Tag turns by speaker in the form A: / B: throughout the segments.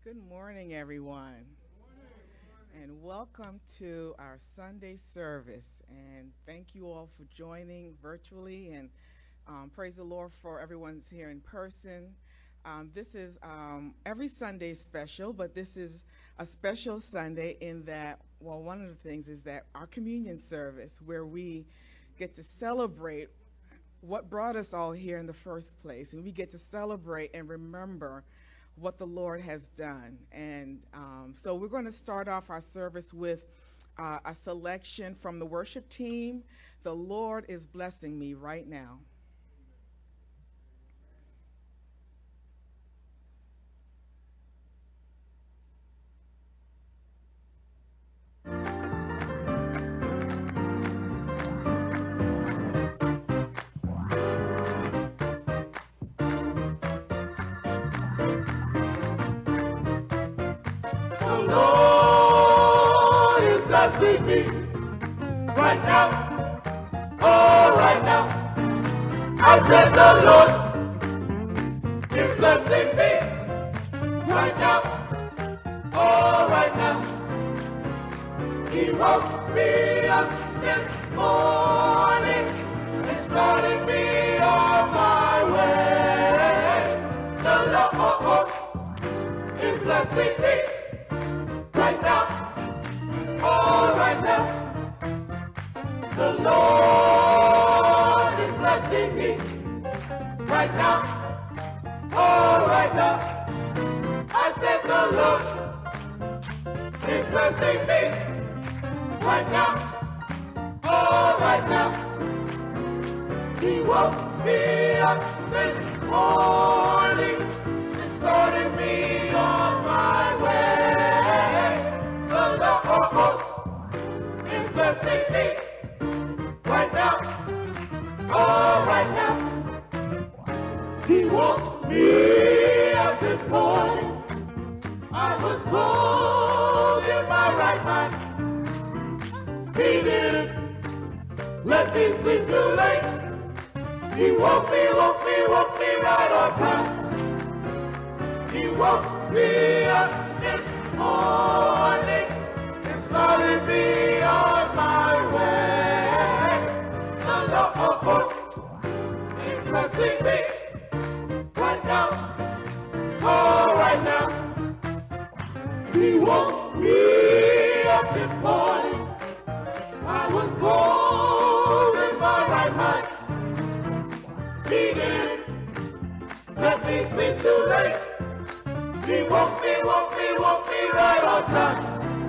A: Good morning, everyone, and welcome to our Sunday service. And thank you all for joining virtually, and praise the Lord for everyone's here in person. This is every Sunday special, but this is a special Sunday in that, well, one of the things is that our communion service, where we get to celebrate what brought us all here in the first place, and we get to celebrate and remember what the Lord has done. And so we're going to start off our service with a selection from the worship team. The Lord is blessing me right now.
B: The Lord is blessing me right now. Oh, right now. I said the Lord is blessing me right now. Oh, right now. He woke me up this morning and started me on my way. The Lord is blessing me right now. Oh, right now. The Lord is blessing me right now. Oh, right now. I said the Lord is blessing me right now. Oh, right now. He woke me up this morning and started me on my way. The Lord is blessing me right now. Oh, right now. He woke me up this morning. I was clothed in my right mind. He didn't let me sleep too late. He woke me right on time. He woke me up this morning and started me on my way. The Lord is blessing me right now. Oh, right now. He woke me up this morning. I was clothed in my right mind. He didn't let me sleep too late. He woke me right on time.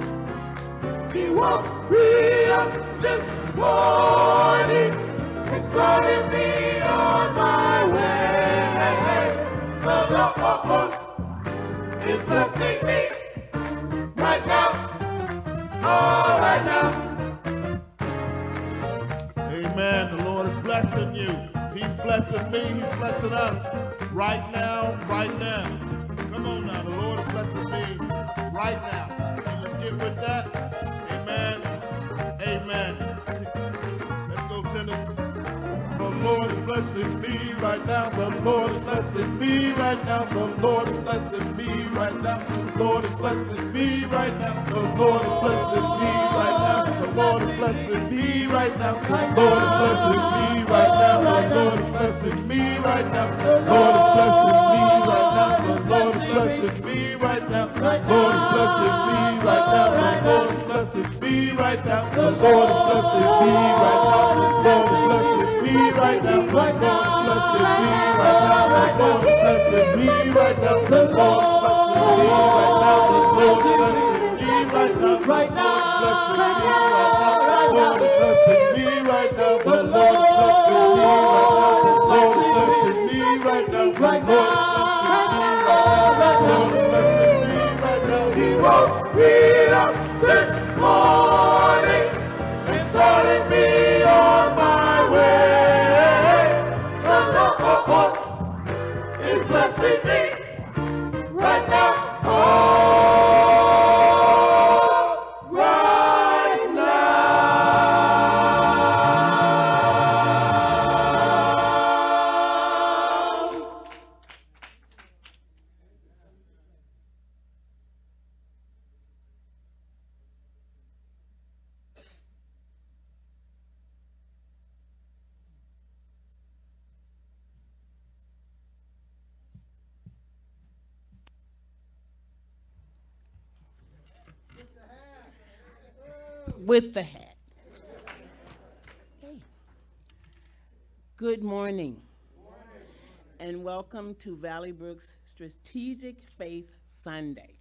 B: He woke me up this morning and started me on my way. The Lord is blessing me right now. Oh, right now.
C: Amen. The Lord is blessing you. He's blessing me. He's blessing us right now, right now. Come on now. The Lord is blessing me right now. Can you get with that? Amen. Amen. Let's go, tennis. The Lord is blessing me right now. The Lord is blessing me right now. The Lord is blessing me right now. The Lord is blessing me right now. The Lord is blessing me right now. The Lord is blessing me right now. The Lord is blessing me right now. The Lord is blessing me right now. The Lord is blessing me right now. The Lord is blessing me right now. The Lord is blessing me right now. The Lord is blessing me right now. The Lord is blessing me right now. The Lord is blessing me right now. The Lord is blessing me right now. The Lord is blessing me right now. The Lord is blessing me right now. The Lord is blessing me right now. Right now. The Lord is blessing me right now. The Lord is blessing me right now. The Lord is blessing me right now. The Lord is blessing me right now. The Lord is blessing me right now.
B: He woke me up this morning and started me on my way. The Lord is blessing me right now. Oh, right now.
D: with the hat. Hey. Good morning and welcome to Valley Brook's Strategic Faith Sunday.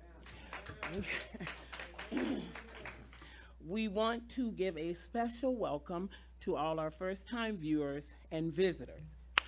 D: We want to give a special welcome to all our first-time viewers and visitors.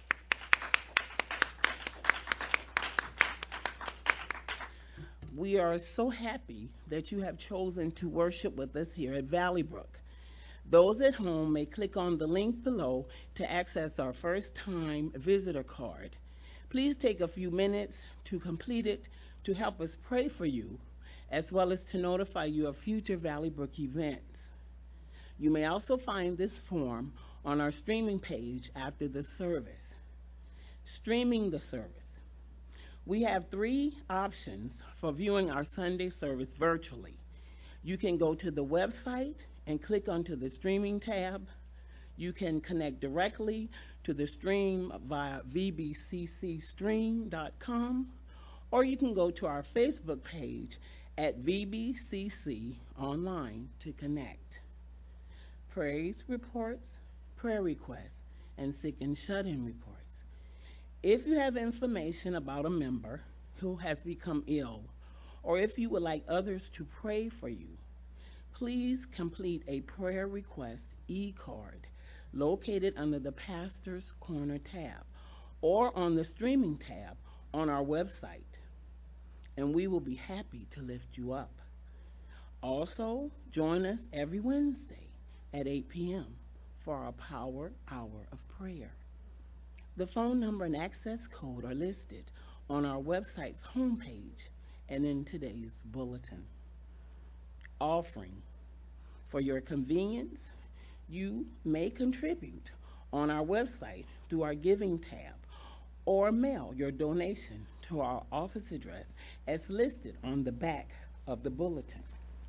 D: We are so happy that you have chosen to worship with us here at Valley Brook. Those at home may click on the link below to access our first-time visitor card. Please take a few minutes to complete it to help us pray for you, as well as to notify you of future Valley Brook events. You may also find this form on our streaming page after the service. Streaming the service. We have 3 options for viewing our Sunday service virtually. You can go to the website and click onto the streaming tab. You can connect directly to the stream via vbccstream.com, or you can go to our Facebook page at VBCC Online to connect. Praise reports, prayer requests, and sick and shut-in reports. If you have information about a member who has become ill, or if you would like others to pray for you, please complete a prayer request e-card located under the Pastor's Corner tab or on the streaming tab on our website, and we will be happy to lift you up. Also, join us every Wednesday at 8 p.m. for our Power Hour of Prayer. The phone number and access code are listed on our website's homepage and in today's bulletin. Offering. For your convenience, you may contribute on our website through our Giving tab or mail your donation to our office address as listed on the back of the bulletin.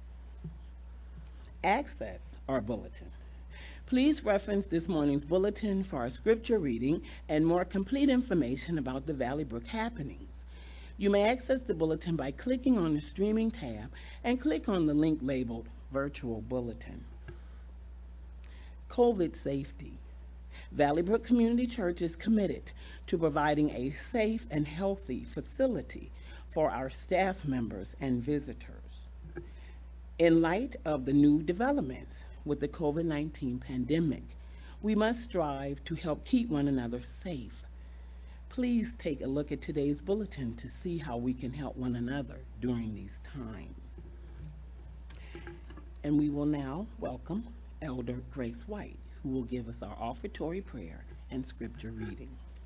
D: Access our bulletin. Please reference this morning's bulletin for our scripture reading and more complete information about the Valley Brook happenings. You may access the bulletin by clicking on the streaming tab and click on the link labeled Virtual Bulletin. COVID safety. Valley Brook Community Church is committed to providing a safe and healthy facility for our staff members and visitors. In light of the new developments with the COVID-19 pandemic, we must strive to help keep one another safe. Please take a look at today's bulletin to see how we can help one another during these times. And we will now welcome Elder Grace White, who will give us our offertory prayer and scripture reading.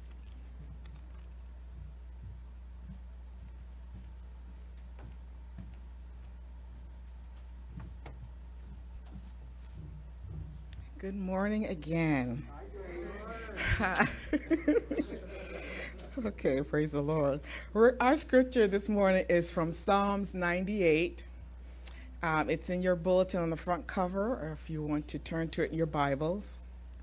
A: Good morning again. Okay, praise the Lord. Our scripture this morning is from Psalms 98. It's in your bulletin on the front cover, or if you want to turn to it in your Bibles.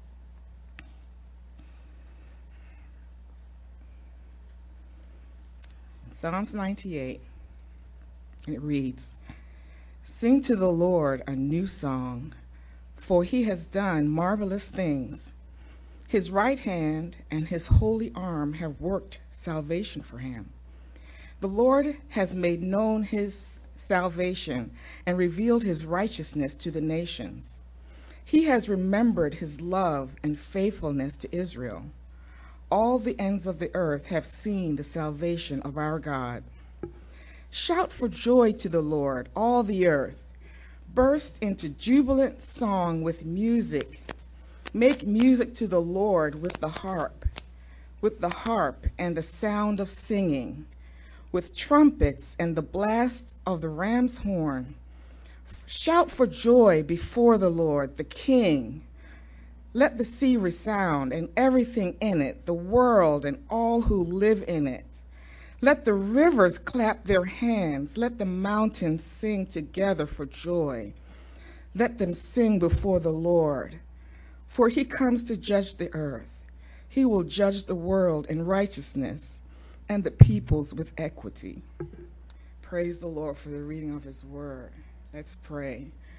A: Psalms 98, and it reads, "Sing to the Lord a new song, for he has done marvelous things. His right hand and his holy arm have worked salvation for him. The Lord has made known his salvation and revealed his righteousness to the nations. He has remembered his love and faithfulness to Israel. All the ends of the earth have seen the salvation of our God. Shout for joy to the Lord, all the earth. Burst into jubilant song with music. Make music to the Lord with the harp and the sound of singing, with trumpets and the blast of the ram's horn. Shout for joy before the Lord, the King. Let the sea resound and everything in it, the world and all who live in it. Let the rivers clap their hands. Let the mountains sing together for joy. Let them sing before the Lord, for he comes to judge the earth. He will judge the world in righteousness and the peoples with equity." Praise the Lord for the reading of his word. Let's pray.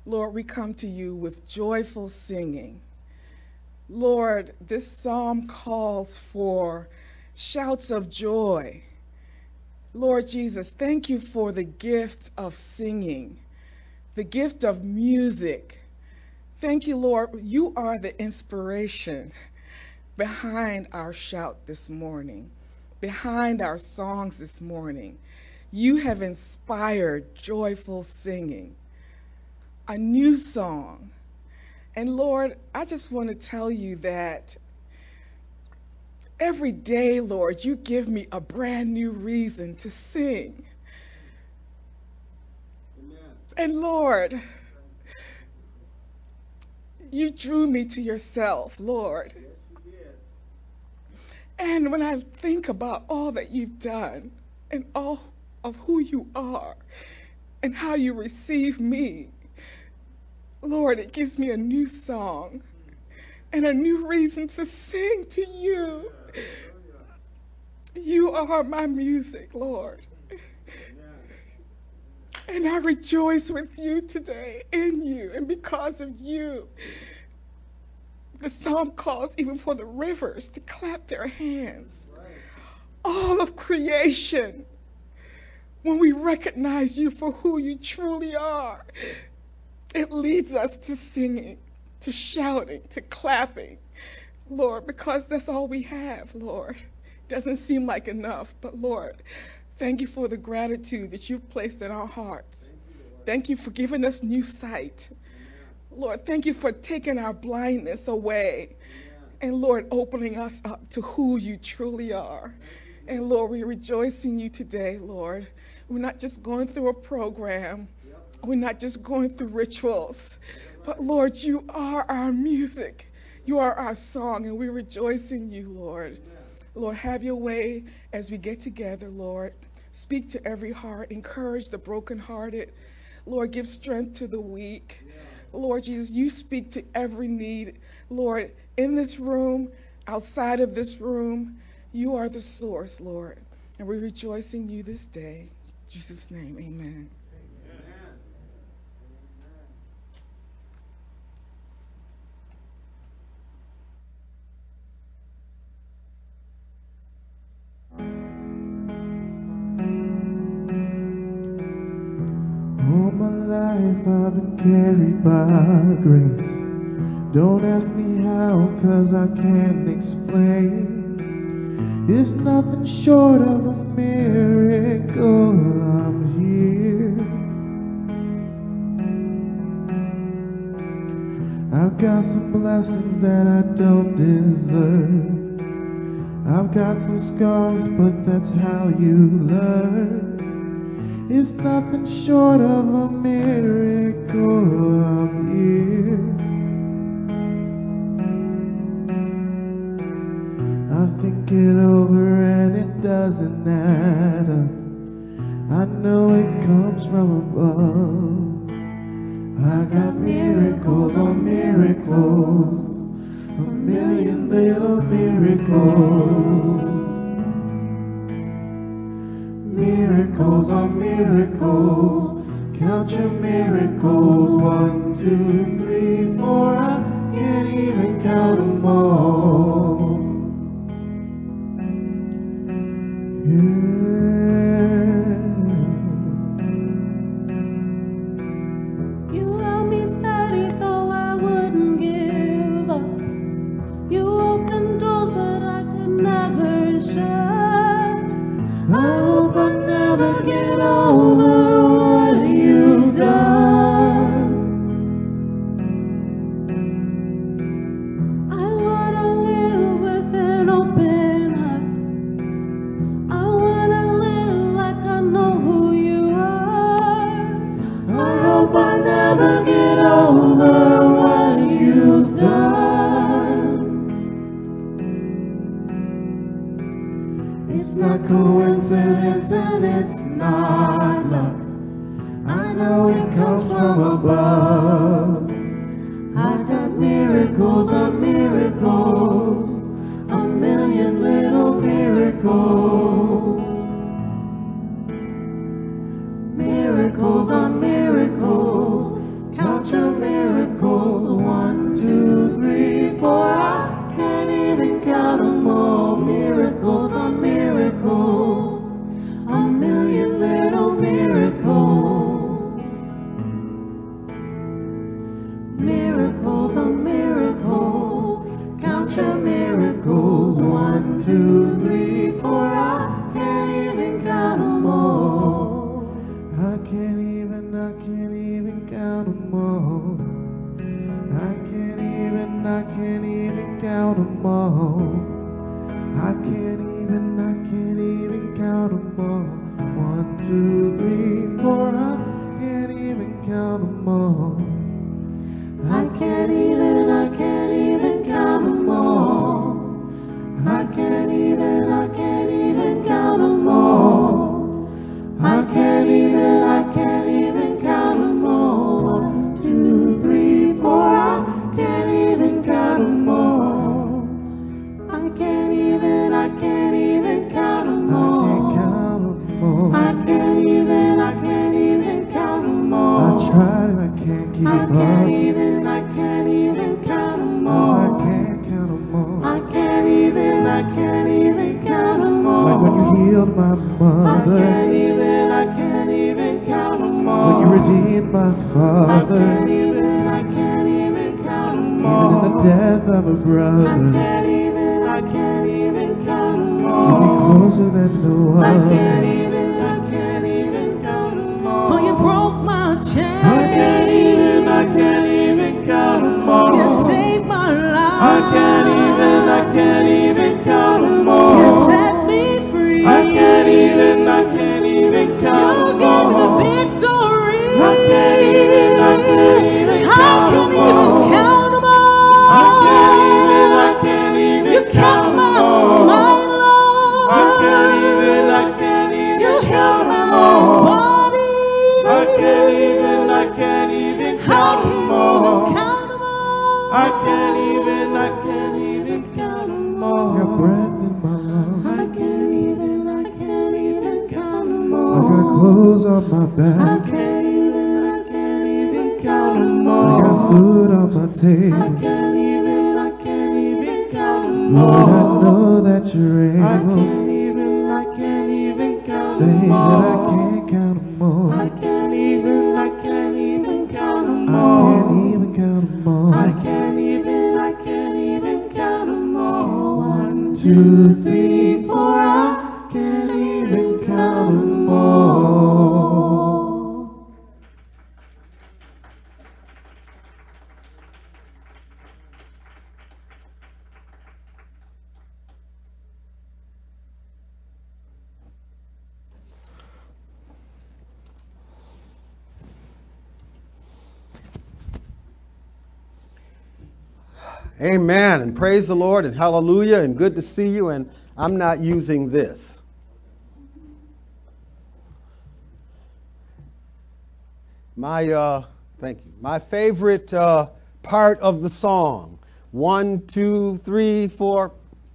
A: Lord, we come to you with joyful singing. Lord, this psalm calls for shouts of joy. Lord Jesus, thank you for the gift of singing, the gift of music. Thank you, Lord. You are the inspiration behind our shout this morning, behind our songs this morning. You have inspired joyful singing, a new song. And Lord, I just want to tell you that every day, Lord, you give me a brand new reason to sing. Amen. And Lord, you drew me to yourself, Lord. Yes, you did. And when I think about all that you've done and all of who you are and how you receive me, Lord, it gives me a new song and a new reason to sing to you. You are my music, Lord. And I rejoice with you today in you and because of you. The psalm calls even for the rivers to clap their hands. All of creation, when we recognize you for who you truly are, it leads us to singing, to shouting, to clapping, Lord, because that's all we have, Lord. Doesn't seem like enough, but Lord, thank you for the gratitude that you've placed in our hearts. Thank you for giving us new sight. Lord, thank you for taking our blindness away. And Lord, opening us up to who you truly are. And Lord, we rejoice in you today, Lord. We're not just going through a program. We're not just going through rituals. But Lord, you are our music. You are our song, and we rejoice in you, Lord. Lord, have your way as we get together, Lord. Speak to every heart. Encourage the brokenhearted. Lord, give strength to the weak. Lord Jesus, you speak to every need. Lord, in this room, outside of this room, you are the source, Lord. And we rejoice in you this day. In Jesus' name, amen.
B: All my life I've been carried by grace. Don't ask me how, 'cause I can't explain. It's nothing short of a miracle. I'm here. I've got some blessings that I don't deserve. I've got some scars, but that's how you learn. It's nothing short of a miracle. I'm here. I think it over and it doesn't add up. I know it comes from above. I got miracles on miracles, a million little miracles. Miracles on miracles, count your miracles. 1, 2, 3, 4, I can't even count them all.
E: You held me steady so I wouldn't give up. You opened doors that I could never shut.
B: I hope I never get over what you've done.
E: I wanna live with an open heart. I wanna live like I know who you are.
B: I hope I never get over what you've done. It's not coincidence and it's not luck. I know it comes from above. I got miracles on miracles, a million little miracles. Miracles on miracles, count your count 'em all. I can't even count 'em all. 1, 2, 3, 4. I can't even count 'em all. I can't even count 'em all. I can't even count 'em all. I can't even count 'em all. 1, 2, 3, 4. I can't even count 'em all. I can't even count 'em all. I can't even count 'em all. I tried and I can't keep up. I can't even count 'em all. 'Cause I can't count 'em all. I can't even count 'em all. Like when you healed my mother. I can't even count 'em all. When you redeemed my father. I can't even count 'em all. Even in the death of a brother. I can't even count 'em all. You'll be closer than no other. I can't even count 'em all.
E: For you broke my chain.
B: I can't even count 'em all.
E: You saved my life.
B: I can't even count 'em all.
E: You set me free.
B: I can't even count 'em all.
E: You gave me the victory.
B: I can't even count 'em all.
E: Count 'em all.
B: I can't even
E: You kept my mind, Lord.
B: I can't even
E: You
B: count
E: healed
B: 'em
E: my
B: all.
E: body.
B: I can't even count 'em all.
E: Count 'em all.
B: I can't even count 'em all. Got breath in my lungs.
E: I can't even count 'em all.
B: I got clothes on my
E: I
B: back.
E: can't even count 'em all.
B: I got food on my table.
E: I can't even count 'em
B: Lord,
E: all.
B: I know that you're
E: I
B: able.
E: can't even count
B: Say
E: 'em
B: that
E: all.
B: I can't count 'em all.
E: I can't even count 'em
B: I
E: all.
B: can't even count 'em all.
E: I can't even count 'em all.
B: 1, 2, 3, 4. I can't even count 'em all.
F: Amen, and praise the Lord, and hallelujah, and good to see you, and I'm not using this. Thank you. My favorite part of the song. 1, 2, 3, 4.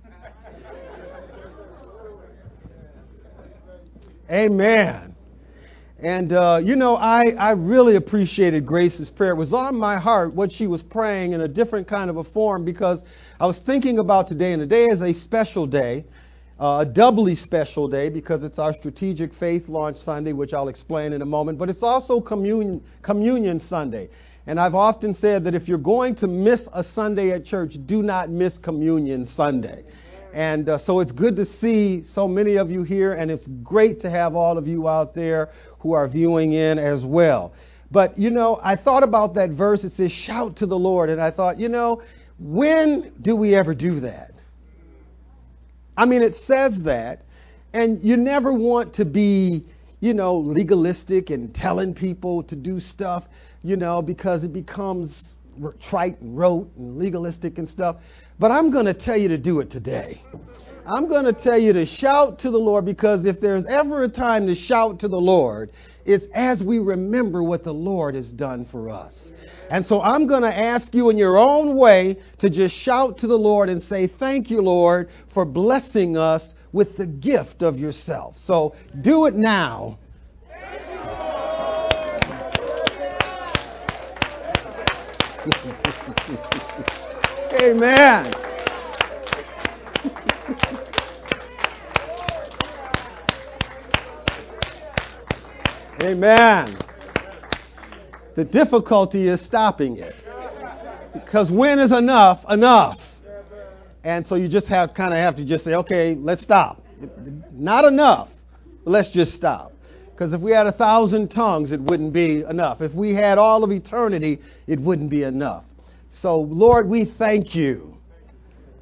F: Amen. And, I really appreciated Grace's prayer. It was on my heart what she was praying in a different kind of a form, because I was thinking about today, and today is a special day, a doubly special day, because it's our Strategic Faith Launch Sunday, which I'll explain in a moment, but it's also Communion Sunday. And I've often said that if you're going to miss a Sunday at church, do not miss Communion Sunday. And so it's good to see so many of you here, and it's great to have all of you out there who are viewing in as well. But, I thought about that verse. It says, shout to the Lord. And I thought, when do we ever do that? I mean, it says that, and you never want to be, legalistic and telling people to do stuff, because it becomes trite and rote and legalistic and stuff. But I'm going to tell you to do it today. I'm going to tell you to shout to the Lord, because if there's ever a time to shout to the Lord, it's as we remember what the Lord has done for us. And so I'm going to ask you in your own way to just shout to the Lord and say, thank you, Lord, for blessing us with the gift of yourself. So do it now. Amen. Amen. The difficulty is stopping it. Because when is enough? And so you just have to just say, okay, let's stop. Not enough. Let's just stop. Because if we had 1,000 tongues, it wouldn't be enough. If we had all of eternity, it wouldn't be enough. So, Lord, we thank you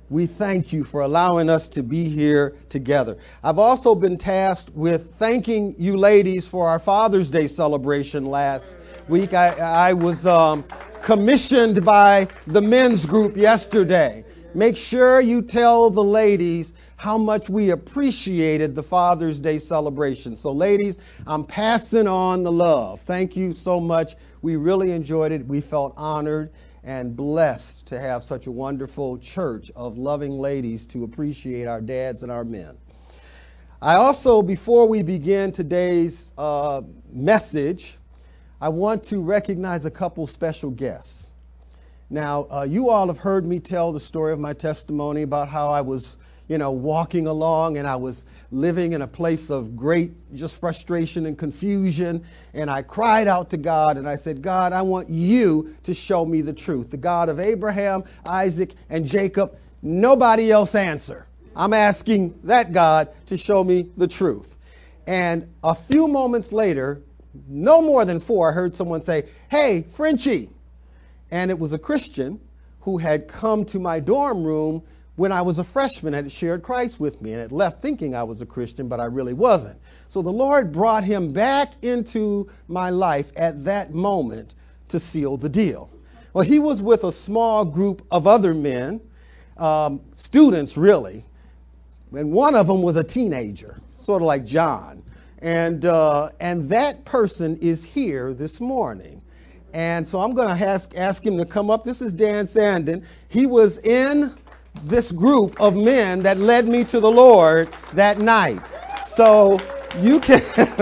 F: we thank you for allowing us to be here together. I've also been tasked with thanking you ladies for our Father's Day celebration last week. I was commissioned by the men's group yesterday. Make sure you tell the ladies how much we appreciated the Father's Day celebration. So ladies, I'm passing on the love. Thank you so much. We really enjoyed it. We felt honored and blessed to have such a wonderful church of loving ladies to appreciate our dads and our men. I also, before we begin today's message, I want to recognize a couple special guests. Now, you all have heard me tell the story of my testimony about how I was, walking along and I was living in a place of great just frustration and confusion. And I cried out to God and I said, God, I want you to show me the truth. The God of Abraham, Isaac, and Jacob. Nobody else answer. I'm asking that God to show me the truth. And a few moments later, no more than 4, I heard someone say, hey, Frenchie. And it was a Christian who had come to my dorm room when I was a freshman and had shared Christ with me and had left thinking I was a Christian, but I really wasn't. So the Lord brought him back into my life at that moment to seal the deal. Well, he was with a small group of other men, students really, and one of them was a teenager, sort of like John. And that person is here this morning. And so I'm going to ask him to come up. This is Dan Sandin. He was in this group of men that led me to the Lord that night. So you can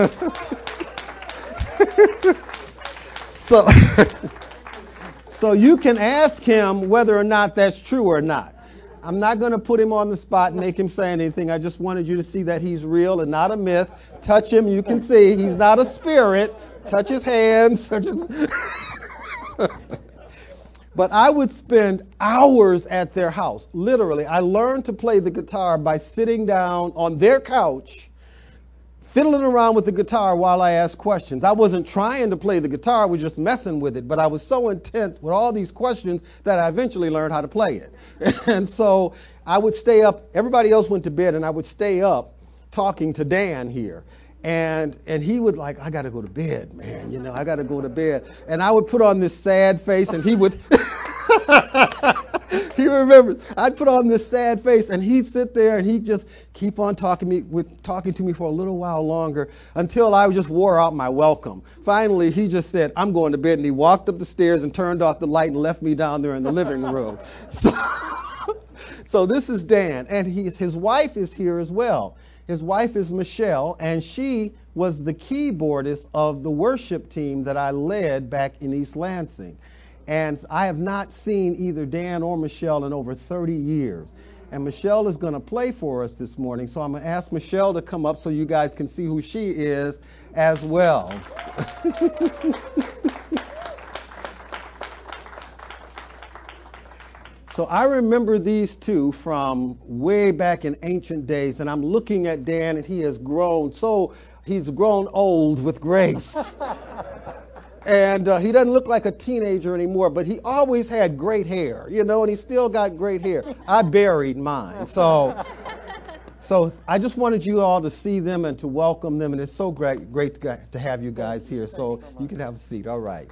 F: so you can ask him whether or not that's true or not. I'm not going to put him on the spot and make him say anything. I just wanted you to see that he's real and not a myth. Touch him, you can see he's not a spirit. Touch his hands. But I would spend hours at their house. Literally, I learned to play the guitar by sitting down on their couch, fiddling around with the guitar while I asked questions. I wasn't trying to play the guitar, I was just messing with it. But I was so intent with all these questions that I eventually learned how to play it. And so I would stay up. Everybody else went to bed, and I would stay up talking to Dan here. And he would like, I got to go to bed, man. I got to go to bed. And I would put on this sad face, and he would, he remembers, I'd put on this sad face, and he'd sit there, and he'd just keep on talking to me for a little while longer until I just wore out my welcome. Finally, he just said, I'm going to bed. And he walked up the stairs and turned off the light and left me down there in the living room. So this is Dan, and his wife is here as well. His wife is Michelle, and she was the keyboardist of the worship team that I led back in East Lansing. And I have not seen either Dan or Michelle in over 30 years. And Michelle is going to play for us this morning, so I'm going to ask Michelle to come up so you guys can see who she is as well. So I remember these two from way back in ancient days, and I'm looking at Dan, and he's grown old with grace. And he doesn't look like a teenager anymore, but he always had great hair, and he still got great hair. I buried mine. So I just wanted you all to see them and to welcome them, and it's so great to have you guys here. So you can have a seat. All right.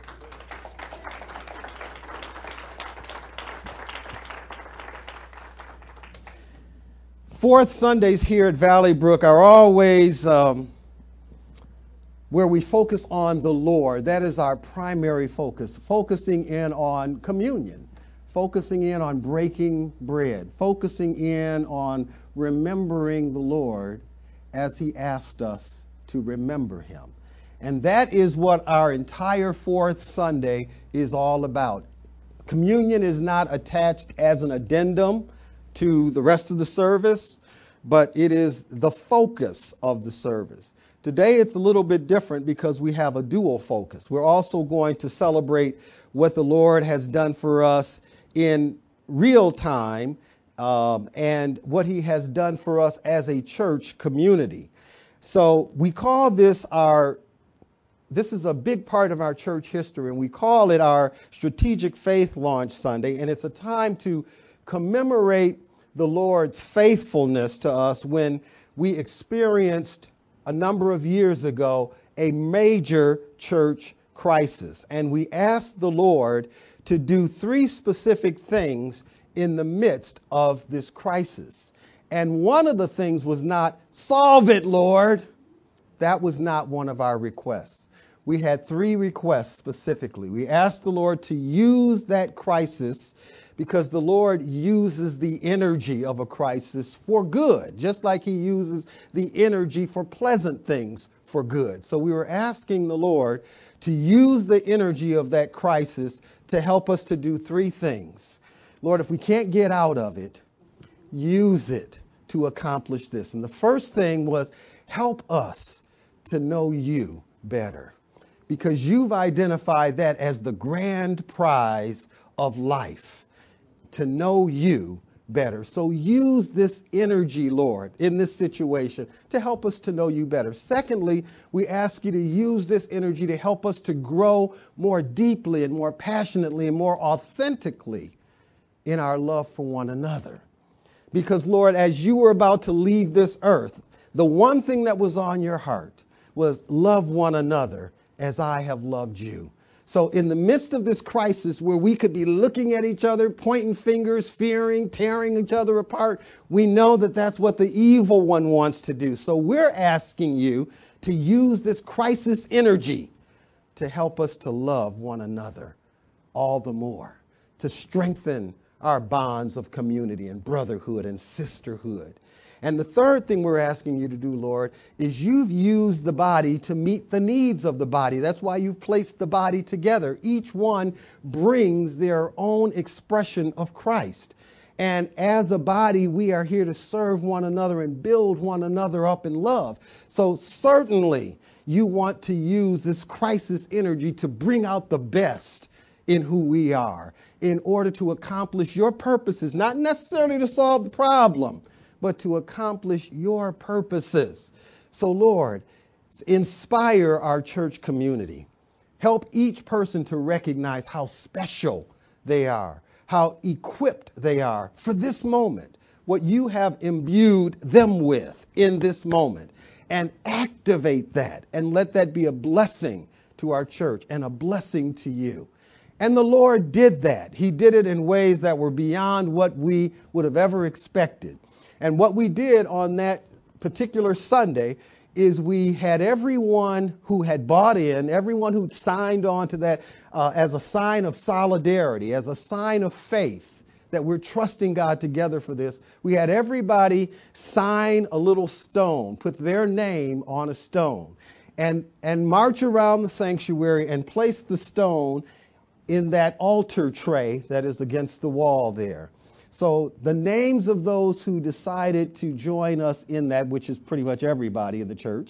F: Fourth Sundays here at Valley Brook are always where we focus on the Lord. That is our primary focus, focusing in on communion, focusing in on breaking bread, focusing in on remembering the Lord as he asked us to remember him. And that is what our entire fourth Sunday is all about. Communion is not attached as an addendum to the rest of the service, but it is the focus of the service. Today it's a little bit different because we have a dual focus. We're also going to celebrate what the Lord has done for us in real time and what he has done for us as a church community. So we call this this is a big part of our church history, and we call it our Strategic Faith Launch Sunday, and it's a time to commemorate the Lord's faithfulness to us when we experienced a number of years ago a major church crisis. And we asked the Lord to do 3 specific things in the midst of this crisis. And one of the things was not, solve it, Lord. That was not one of our requests. We had 3 requests specifically. We asked the Lord to use that crisis because the Lord uses the energy of a crisis for good, just like he uses the energy for pleasant things for good. So we were asking the Lord to use the energy of that crisis to help us to do 3 things. Lord, if we can't get out of it, use it to accomplish this. And the first thing was, help us to know you better, because you've identified that as the grand prize of life, to know you better. So use this energy, Lord, in this situation to help us to know you better. Secondly, we ask you to use this energy to help us to grow more deeply and more passionately and more authentically in our love for one another. Because, Lord, as you were about to leave this earth, the one thing that was on your heart was love one another as I have loved you. So in the midst of this crisis where we could be looking at each other, pointing fingers, fearing, tearing each other apart, we know that that's what the evil one wants to do. So we're asking you to use this crisis energy to help us to love one another all the more, to strengthen our bonds of community and brotherhood and sisterhood. And the third thing we're asking you to do, Lord, is you've used the body to meet the needs of the body. That's why you've placed the body together. Each one brings their own expression of Christ. And as a body, we are here to serve one another and build one another up in love. So certainly you want to use this crisis energy to bring out the best in who we are in order to accomplish your purposes, not necessarily to solve the problem, but to accomplish your purposes. So, Lord, inspire our church community. Help each person to recognize how special they are, how equipped they are for this moment, what you have imbued them with in this moment, and activate that and let that be a blessing to our church and a blessing to you. And the Lord did that. He did it in ways that were beyond what we would have ever expected. And what we did on that particular Sunday is we had everyone who had bought in, everyone who signed on to that as a sign of solidarity, as a sign of faith that we're trusting God together for this. We had everybody sign a little stone, put their name on a stone, and march around the sanctuary and place the stone in that altar tray that is against the wall there. So the names of those who decided to join us in that, which is pretty much everybody in the church,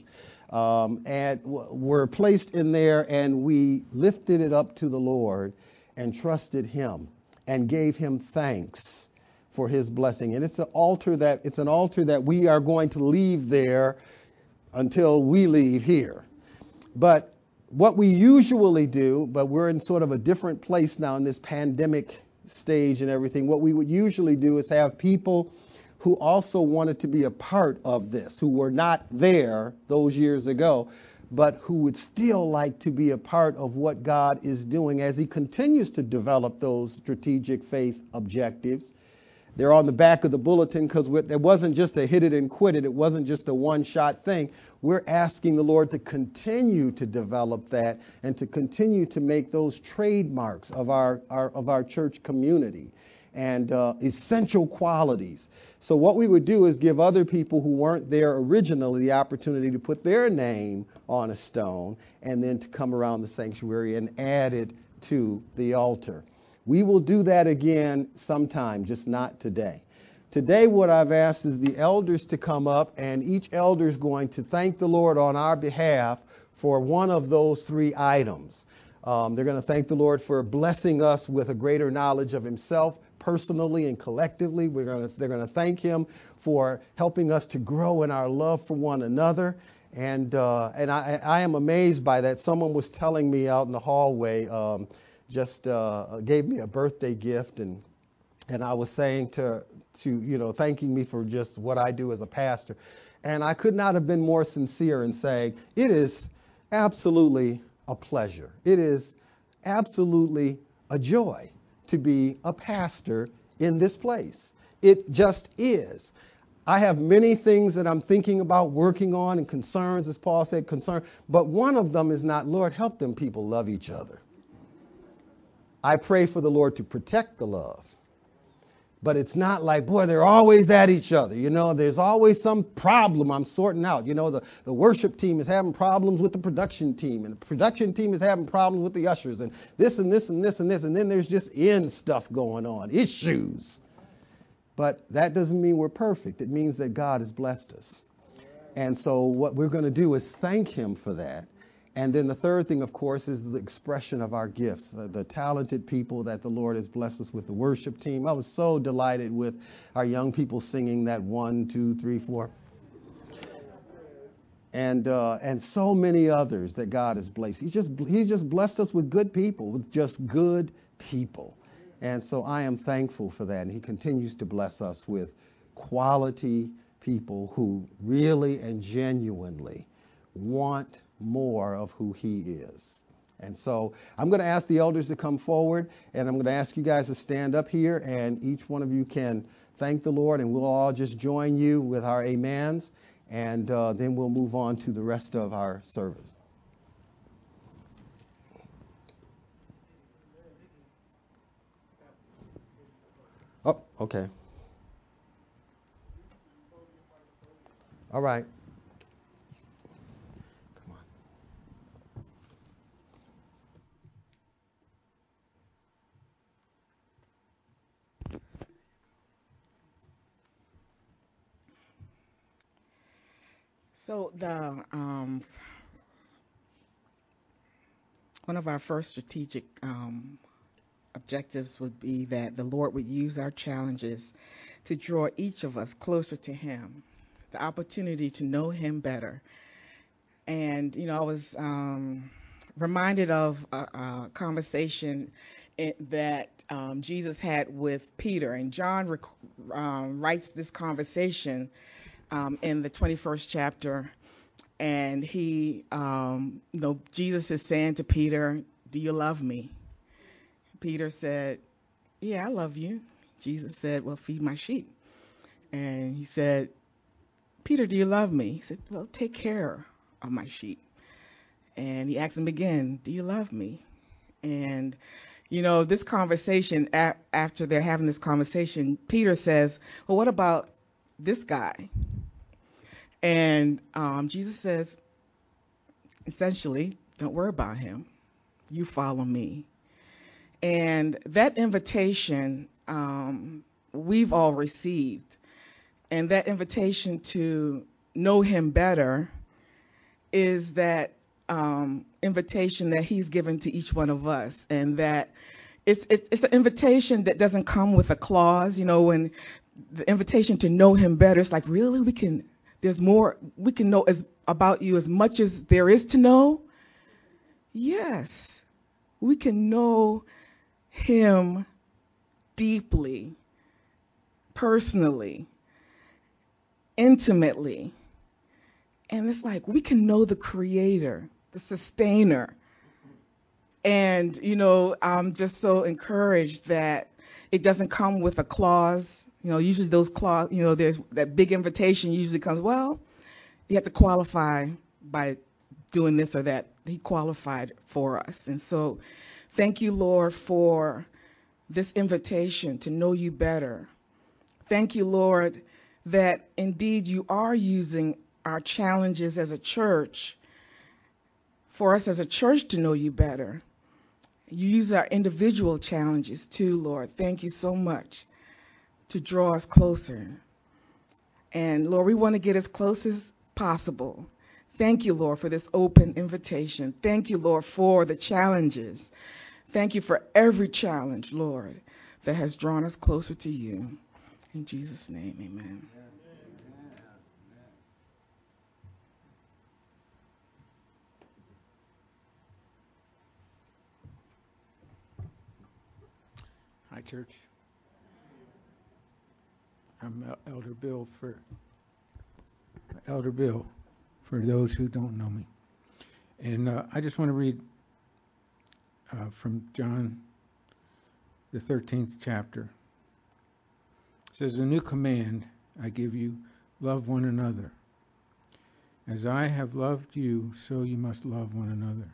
F: and were placed in there, and we lifted it up to the Lord and trusted him and gave him thanks for his blessing. And it's an altar that we are going to leave there until we leave here. But what we usually do, but we're in sort of a different place now in this pandemic stage and everything, what we would usually do is have people who also wanted to be a part of this, who were not there those years ago, but who would still like to be a part of what God is doing as he continues to develop those strategic faith objectives. They're on the back of the bulletin because it wasn't just a hit it and quit it. It wasn't just a one-shot thing. We're asking the Lord to continue to develop that and to continue to make those trademarks of our church community and essential qualities. So what we would do is give other people who weren't there originally the opportunity to put their name on a stone and then to come around the sanctuary and add it to the altar. We will do that again sometime, just not today. Today, what I've asked is the elders to come up, and each elder is going to thank the Lord on our behalf for one of those 3 items. They're going to thank the Lord for blessing us with a greater knowledge of himself personally and collectively. They're going to thank him for helping us to grow in our love for one another. And I am amazed by that. Someone was telling me out in the hallway, just gave me a birthday gift, and I was saying to thanking me for just what I do as a pastor. And I could not have been more sincere in saying it is absolutely a pleasure. It is absolutely a joy to be a pastor in this place. It just is. I have many things that I'm thinking about, working on, and concerns, as Paul said, but one of them is not, Lord, help them people love each other. I pray for the Lord to protect the love. But it's not like, boy, they're always at each other. There's always some problem I'm sorting out. The worship team is having problems with the production team, and the production team is having problems with the ushers, and this and this and this and this. And then there's just stuff going on, issues. But that doesn't mean we're perfect. It means that God has blessed us. And so what we're going to do is thank him for that. And then the third thing, of course, is the expression of our gifts, the talented people that the Lord has blessed us with, the worship team. I was so delighted with our young people singing that 1, 2, 3, 4. And so many others that God has blessed. He's just blessed us with good people, with just good people. And so I am thankful for that. And he continues to bless us with quality people who really and genuinely want more of who he is. And so I'm going to ask the elders to come forward, and I'm going to ask you guys to stand up here, and each one of you can thank the Lord, and we'll all just join you with our amens, and then we'll move on to the rest of our service. Oh, okay. All right. Come on.
A: So one of our first strategic objectives would be that the Lord would use our challenges to draw each of us closer to him, the opportunity to know him better. And, I was reminded of a conversation that Jesus had with Peter. And John writes this conversation in the 21st chapter. And Jesus is saying to Peter, "Do you love me?" Peter said, "Yeah, I love you." Jesus said, "Well, feed my sheep." And he said, "Peter, do you love me?" He said, "Well, take care of my sheep." And he asked him again, "Do you love me?" And, this conversation, after they're having this conversation, Peter says, "Well, what about this guy?" And Jesus says, essentially, "Don't worry about him. You follow me." And that invitation we've all received. And that invitation to know him better is that invitation that he's given to each one of us. And that it's an invitation that doesn't come with a clause. When the invitation to know him better, it's like, really, there's more, we can know about you as much as there is to know. Yes, we can know him deeply, personally, intimately. And it's like we can know the creator, the sustainer. And, I'm just so encouraged that it doesn't come with a clause. Usually those clause, there's that big invitation usually comes, well, you have to qualify by doing this or that. He qualified for us. And so thank you, Lord, for this invitation to know you better. Thank you, Lord, that indeed you are using our challenges as a church for us as a church to know you better. You use our individual challenges too, Lord. Thank you so much to draw us closer. And Lord, we want to get as close as possible. Thank you, Lord, for this open invitation. Thank you, Lord, for the challenges. Thank you for every challenge, Lord, that has drawn us closer to you. In Jesus' name, amen.
G: Hi, church. I'm Elder Bill for those who don't know me. And I just want to read from John, the 13th chapter. It says, "A new command I give you, love one another. As I have loved you, so you must love one another.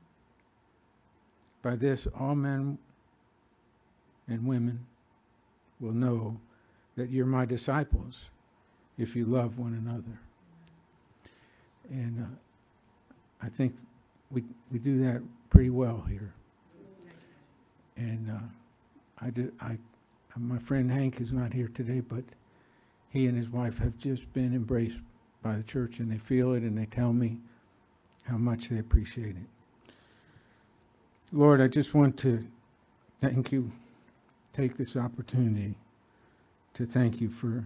G: By this, all men and women will know that you're my disciples if you love one another." And I think we do that pretty well here. And my friend Hank is not here today, but he and his wife have just been embraced by the church, and they feel it, and they tell me how much they appreciate it. Lord, I just want to take this opportunity to thank you for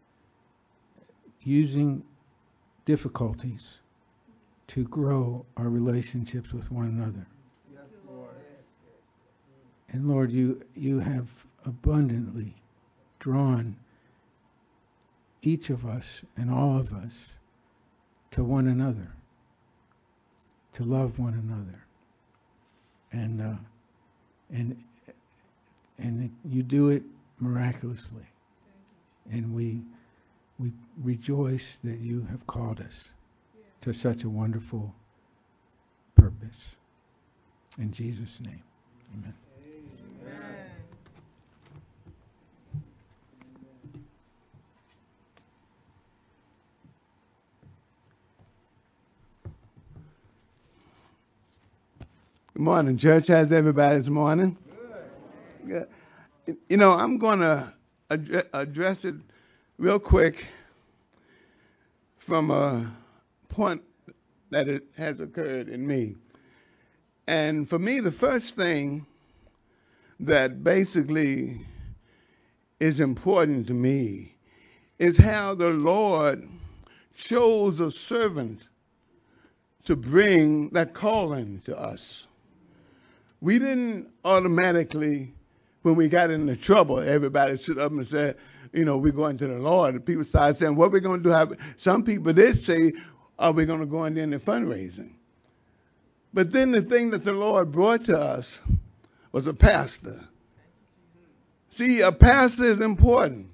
G: using difficulties to grow our relationships with one another.
A: Yes, Lord.
G: And Lord, you have abundantly drawn each of us and all of us to one another, to love one another. And you do it miraculously. And we rejoice that you have called us to such a wonderful purpose. In Jesus' name, amen.
A: Amen.
H: Good morning, church. How's everybody this morning? Good. You know, I'm going to address it real quick from a point that it has occurred in me. And for me, the first thing that basically is important to me is how the Lord chose a servant to bring that calling to us. We didn't automatically, when we got into trouble, everybody stood up and said, we're going to the Lord. And people started saying, what are we going to do? Some people did say, are we going to go in there into fundraising? But then the thing that the Lord brought to us was a pastor. See, a pastor is important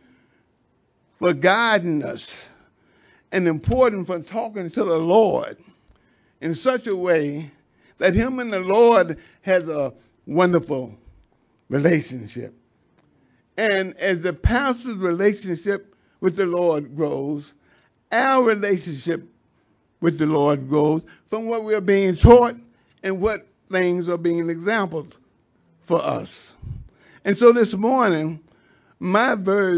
H: for guiding us and important for talking to the Lord in such a way that him and the Lord has a wonderful relationship. And as the pastor's relationship with the Lord grows, our relationship with the Lord grows from what we're being taught and what things are being exampled for us. And so this morning, my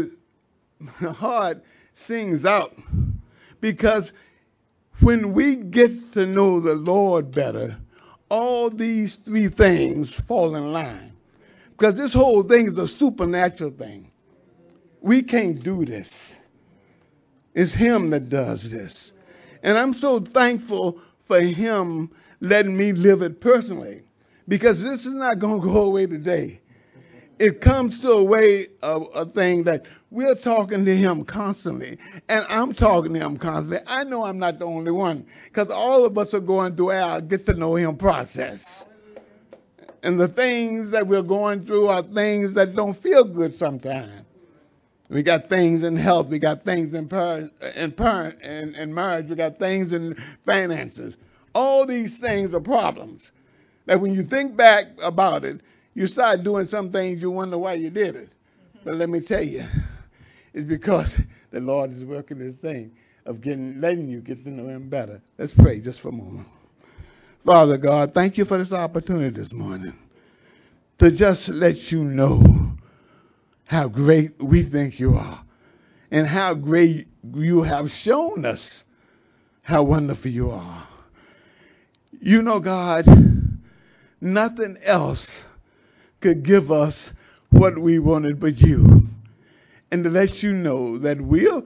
H: heart sings out because when we get to know the Lord better, all these three things fall in line. Because this whole thing is a supernatural thing. We can't do this. It's him that does this. And I'm so thankful for him letting me live it personally. Because this is not going to go away today. It comes to a way of a thing that we're talking to him constantly. And I'm talking to him constantly. I know I'm not the only one. Because all of us are going through our get to know him process. And the things that we're going through are things that don't feel good sometimes. We got things in health. We got things in marriage. We got things in finances. All these things are problems. That when you think back about it, you start doing some things you wonder why you did it. But let me tell you, it's because the Lord is working this thing of letting you get to know him better. Let's pray just for a moment. Father God, thank you for this opportunity this morning to just let you know how great we think you are and how great you have shown us how wonderful you are. You know, God, nothing else could give us what we wanted but you. And to let you know that we're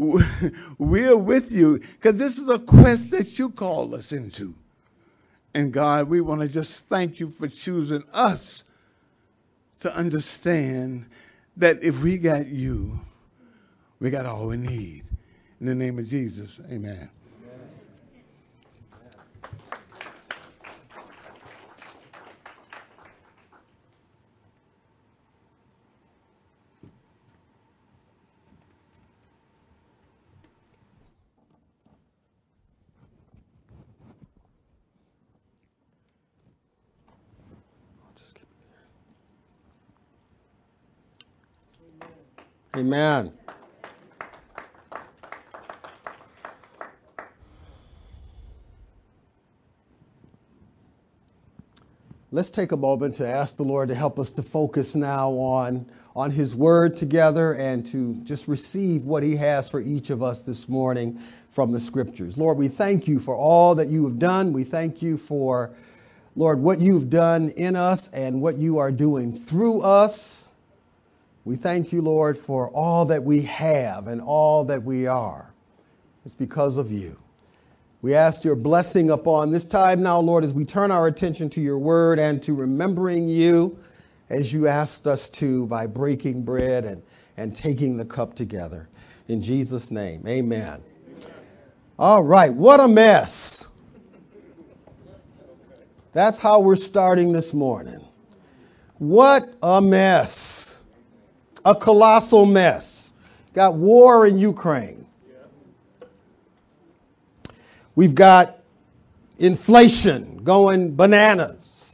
H: with you because this is a quest that you called us into. And God, we want to just thank you for choosing us to understand that if we got you, we got all we need. In the name of Jesus, amen.
F: Amen. Let's take a moment to ask the Lord to help us to focus now on His Word together and to just receive what He has for each of us this morning from the Scriptures. Lord, we thank you for all that you have done. We thank you for, Lord, what you've done in us and what you are doing through us. We thank you, Lord, for all that we have and all that we are. It's because of you. We ask your blessing upon this time now, Lord, as we turn our attention to your word and to remembering you as you asked us to by breaking bread and taking the cup together. In Jesus' name, amen. All right, what a mess. That's how we're starting this morning. What a mess. A colossal mess. Got war in Ukraine. We've got inflation going bananas.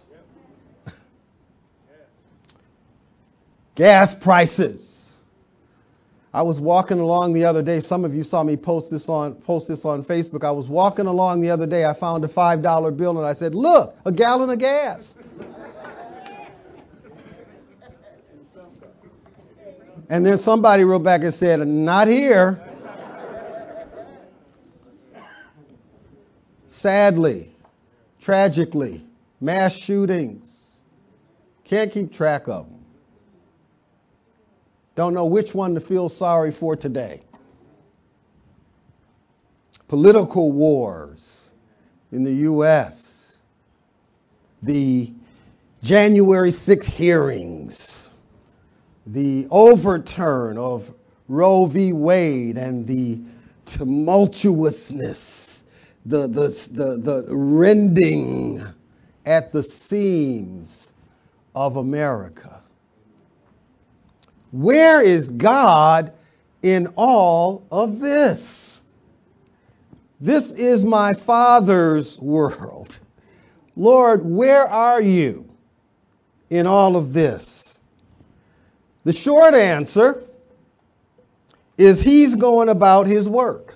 F: Gas prices. I was walking along the other day. Some of you saw me post this on Facebook. I was walking along the other day. I found a $5 bill and I said, "Look, a gallon of gas." And then somebody wrote back and said, "Not here." Sadly, tragically, mass shootings. Can't keep track of them. Don't know which one to feel sorry for today. Political wars in the U.S. The January 6 hearings. The overturn of Roe v. Wade and the tumultuousness, the rending at the seams of America. Where is God in all of this? This is my Father's world. Lord, where are you in all of this? The short answer is He's going about His work.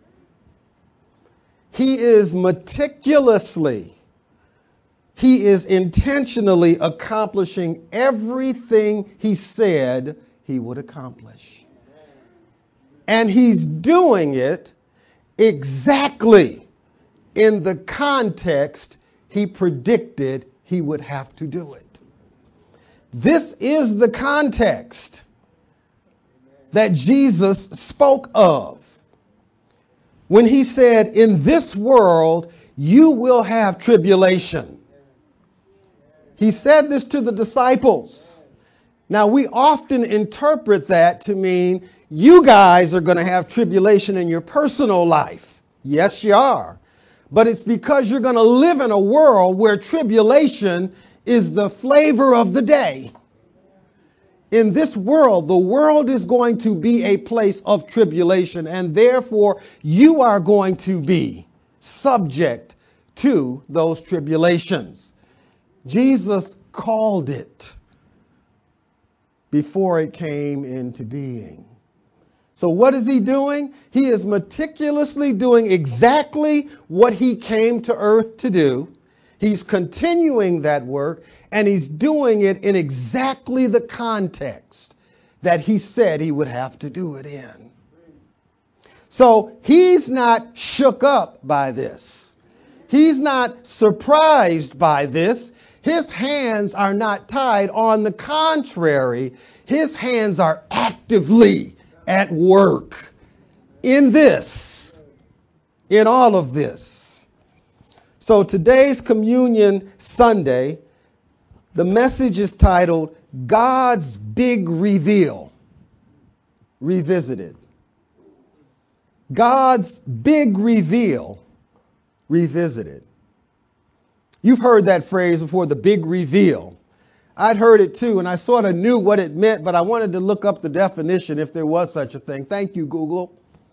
F: He is meticulously, He is intentionally accomplishing everything He said He would accomplish. And He's doing it exactly in the context He predicted He would have to do it. This is the context that Jesus spoke of when He said, "In this world you will have tribulation." He said this to the disciples. Now, we often interpret that to mean you guys are going to have tribulation in your personal life. Yes, you are. But it's because you're going to live in a world where tribulation is the flavor of the day. In this world, the world is going to be a place of tribulation, and therefore you are going to be subject to those tribulations. Jesus called it before it came into being. So what is He doing? He is meticulously doing exactly what He came to earth to do. He's continuing that work, and He's doing it in exactly the context that He said He would have to do it in. So He's not shook up by this. He's not surprised by this. His hands are not tied. On the contrary, His hands are actively at work in this, in all of this. So today's Communion Sunday, the message is titled God's Big Reveal, Revisited. God's big reveal revisited. You've heard that phrase before, the big reveal. I'd heard it too, and I sort of knew what it meant, but I wanted to look up the definition if there was such a thing. Thank you, Google.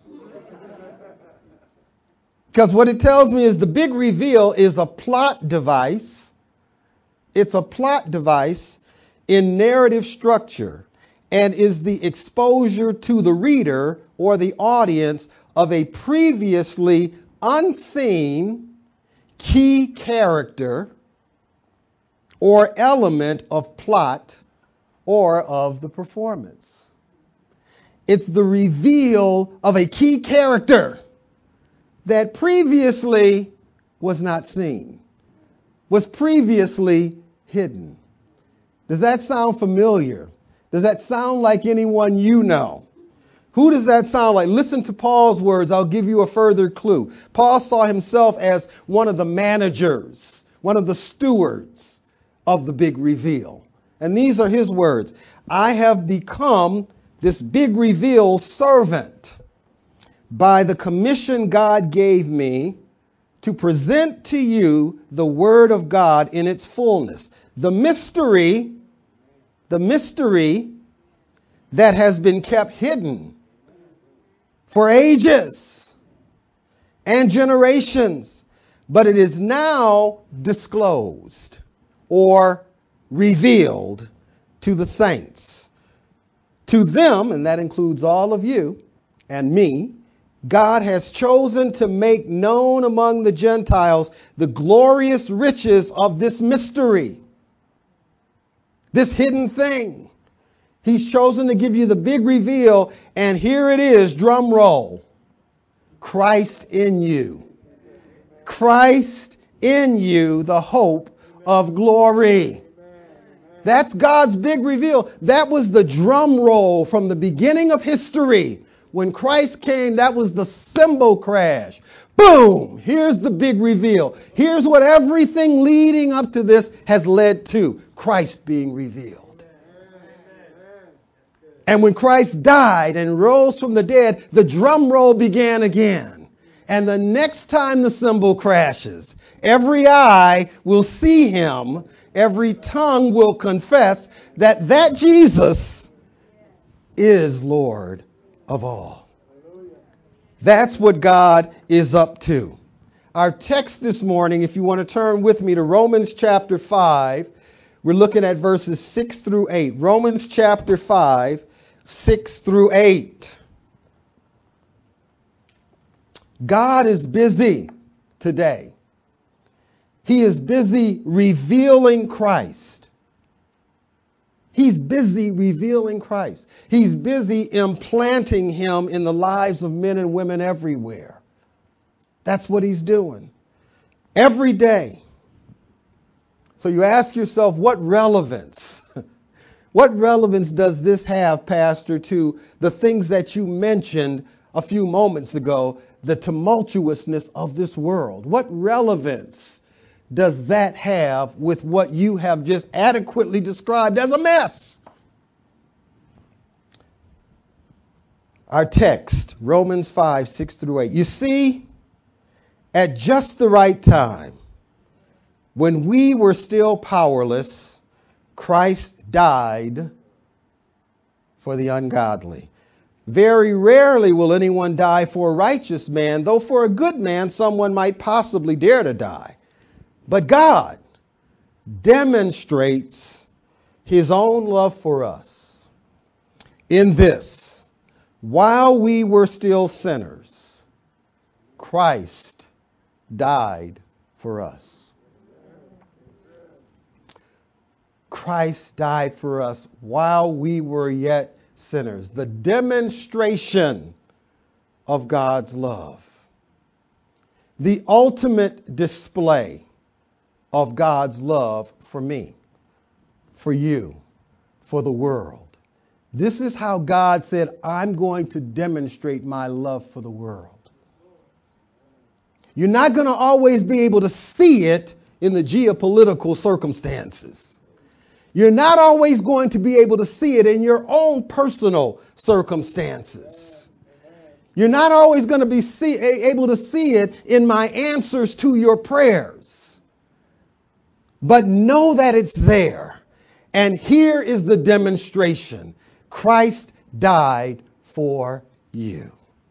F: Because what it tells me is the big reveal is a plot device. It's a plot device in narrative structure and is the exposure to the reader or the audience of a previously unseen key character or element of plot or of the performance. It's the reveal of a key character that previously was not seen, was previously hidden. Does that sound familiar? Does that sound like anyone you know? Who does that sound like? Listen to Paul's words. I'll give you a further clue. Paul saw himself as one of the managers, one of the stewards of the big reveal. And these are his words. I have become this big reveal servant by the commission God gave me to present to you the word of God in its fullness. The mystery that has been kept hidden for ages and generations, but it is now disclosed or revealed to the saints. To them, and that includes all of you and me, God has chosen to make known among the Gentiles the glorious riches of this mystery, this hidden thing. He's chosen to give you the big reveal, and here it is, drum roll. Christ in you. Christ in you, the hope of glory. That's God's big reveal. That was the drum roll from the beginning of history. When Christ came, that was the cymbal crash. Boom! Here's the big reveal. Here's what everything leading up to this has led to. Christ being revealed. And when Christ died and rose from the dead, the drum roll began again. And the next time the cymbal crashes, every eye will see him. Every tongue will confess that Jesus is Lord of all. That's what God is up to. Our text this morning, if you want to turn with me to Romans chapter 5, we're looking at verses 6 through 8. Romans chapter 5, 6 through 8. God is busy today. He is busy revealing Christ. He's busy revealing Christ. He's busy implanting him in the lives of men and women everywhere. That's what he's doing. Every day. So you ask yourself, what relevance? What relevance does this have, Pastor, to the things that you mentioned a few moments ago, the tumultuousness of this world? What relevance does that have with what you have just adequately described as a mess? Our text, Romans 5, 6 through 8. You see, at just the right time, when we were still powerless, Christ died for the ungodly. Very rarely will anyone die for a righteous man, though for a good man someone might possibly dare to die. But God demonstrates his own love for us in this: while we were still sinners, Christ died for us. Christ died for us while we were yet sinners. The demonstration of God's love. The ultimate display of God's love for me, for you, for the world. This is how God said, I'm going to demonstrate my love for the world. You're not going to always be able to see it in the geopolitical circumstances. You're not always going to be able to see it in your own personal circumstances. You're not always going to be able to see it in my answers to your prayers. But know that it's there. And here is the demonstration. Christ died for you.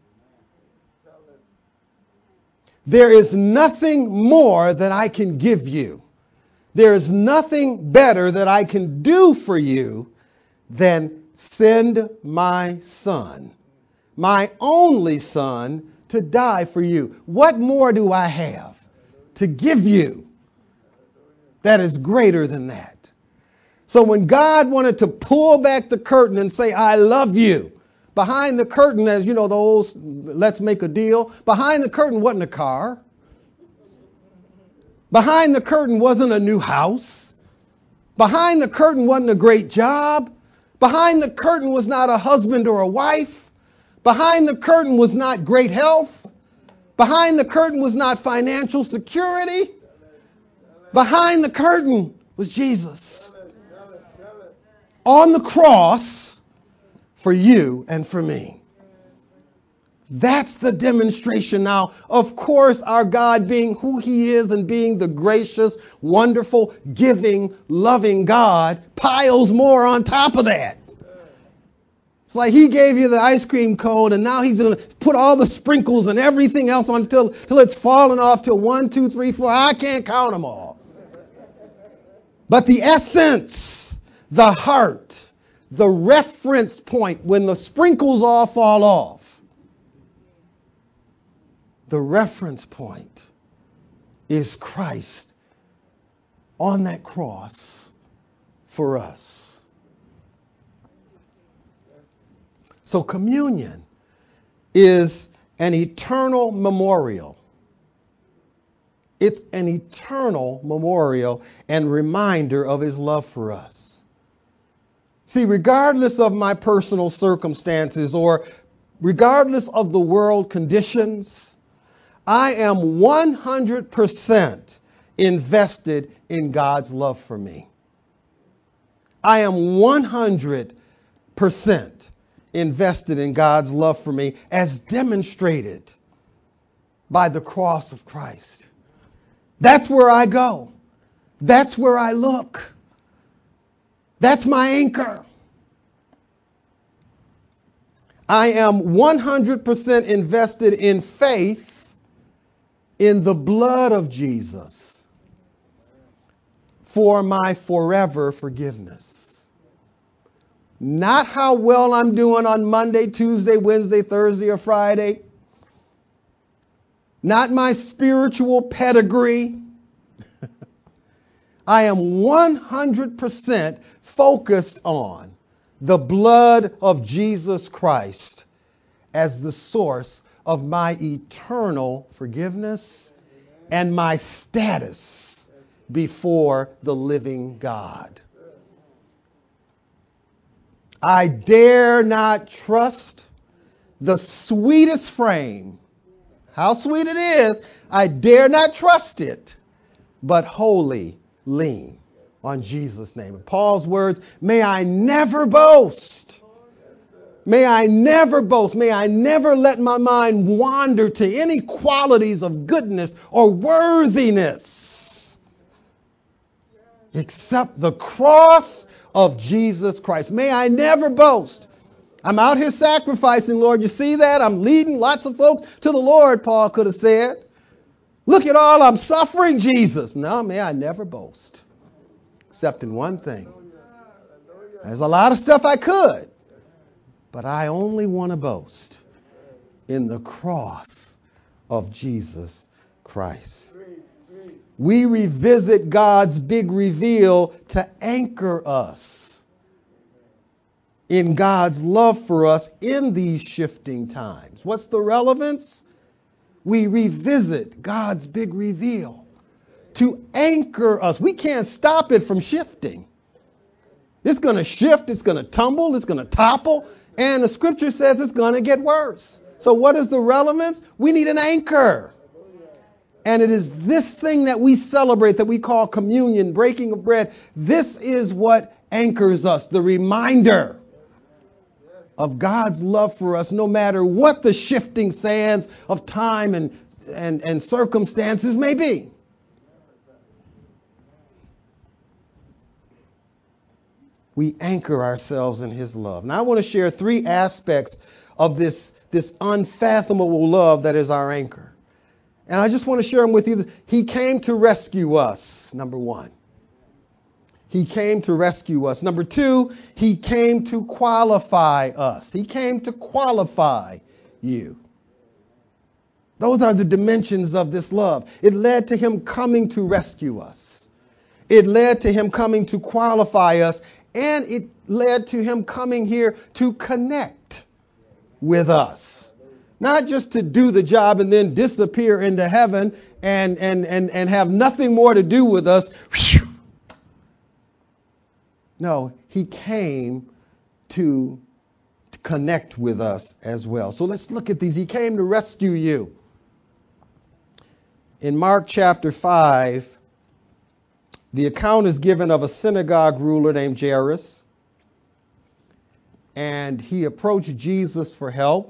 F: There is nothing more that I can give you. There is nothing better that I can do for you than send my son, my only son, to die for you. What more do I have to give you that is greater than that? So when God wanted to pull back the curtain and say, I love you, behind the curtain, as you know, the old let's make a deal, behind the curtain wasn't a car. Behind the curtain wasn't a new house. Behind the curtain wasn't a great job. Behind the curtain was not a husband or a wife. Behind the curtain was not great health. Behind the curtain was not financial security. Behind the curtain was Jesus on the cross for you and for me. That's the demonstration. Now, of course, our God, being who he is and being the gracious, wonderful, giving, loving God, piles more on top of that. It's like he gave you the ice cream cone and now he's going to put all the sprinkles and everything else on till it's falling off to 1, 2, 3, 4. I can't count them all. But the essence, the heart, the reference point when the sprinkles all fall off, the reference point is Christ on that cross for us. So communion is an eternal memorial. It's an eternal memorial and reminder of his love for us. See, regardless of my personal circumstances or regardless of the world conditions, I am 100% invested in God's love for me. I am 100% invested in God's love for me as demonstrated by the cross of Christ. That's where I go. That's where I look. That's my anchor. I am 100% invested in faith in the blood of Jesus for my forever forgiveness. Not how well I'm doing on Monday, Tuesday, Wednesday, Thursday, or Friday. Not my spiritual pedigree. I am 100% focused on the blood of Jesus Christ as the source of my eternal forgiveness and my status before the living God. I dare not trust the sweetest frame. How sweet it is, I dare not trust it, but wholly lean on Jesus' name. In Paul's words, may I never boast. May I never boast. May I never let my mind wander to any qualities of goodness or worthiness except the cross of Jesus Christ. May I never boast. I'm out here sacrificing, Lord. You see that? I'm leading lots of folks to the Lord, Paul could have said. Look at all I'm suffering, Jesus. No, may I never boast. Except in one thing. There's a lot of stuff I could. But I only want to boast in the cross of Jesus Christ. We revisit God's big reveal to anchor us in God's love for us in these shifting times. What's the relevance? We revisit God's big reveal to anchor us. We can't stop it from shifting. It's going to shift, it's going to tumble, it's going to topple. And the scripture says it's going to get worse. So what is the relevance? We need an anchor. And it is this thing that we celebrate that we call communion, breaking of bread. This is what anchors us, the reminder of God's love for us, no matter what the shifting sands of time and circumstances may be. We anchor ourselves in his love. Now I want to share three aspects of this unfathomable love that is our anchor. And I just want to share them with you. He came to rescue us, number one. He came to rescue us. Number two, he came to qualify us. He came to qualify you. Those are the dimensions of this love. It led to him coming to rescue us. It led to him coming to qualify us. And it led to him coming here to connect with us. Not just to do the job and then disappear into heaven and have nothing more to do with us. No, he came to connect with us as well. So let's look at these. He came to rescue you. In Mark chapter 5, the account is given of a synagogue ruler named Jairus. And he approached Jesus for help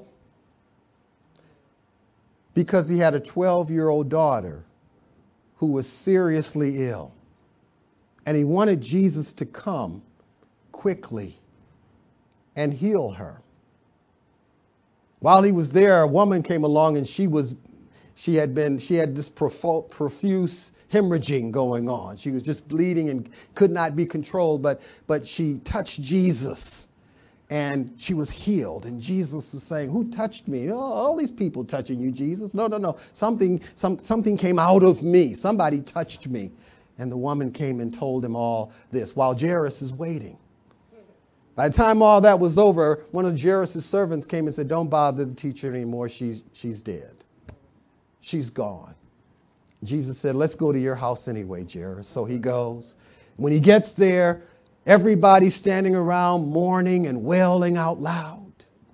F: because he had a 12-year-old daughter who was seriously ill. And he wanted Jesus to come quickly and heal her. While he was there, a woman came along and she had this profuse hemorrhaging going on. She was just bleeding and could not be controlled, but she touched Jesus and she was healed. And Jesus was saying, "Who touched me?" "Oh, all these people touching you, Jesus." No. Something came out of me. Somebody touched me. And the woman came and told him all this while Jairus is waiting. By the time all that was over, one of Jairus' servants came and said, "Don't bother the teacher anymore. She's dead. She's gone." Jesus said, "Let's go to your house anyway, Jairus." So he goes. When he gets there, everybody's standing around mourning and wailing out loud.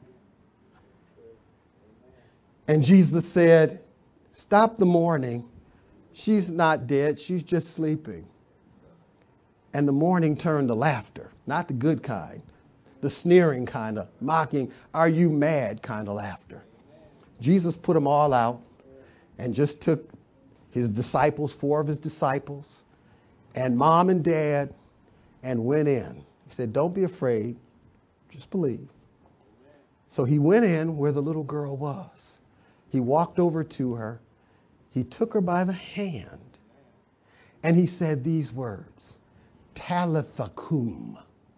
F: And Jesus said, "Stop the mourning. She's not dead. She's just sleeping." And the mourning turned to laughter, not the good kind, the sneering kind of mocking, "Are you mad?" kind of laughter. Jesus put them all out and just took his disciples, 4 of his disciples, and mom and dad, and went in. He said, "Don't be afraid, just believe." So he went in where the little girl was. He walked over to her. He took her by the hand, and he said these words, "Talitha cum."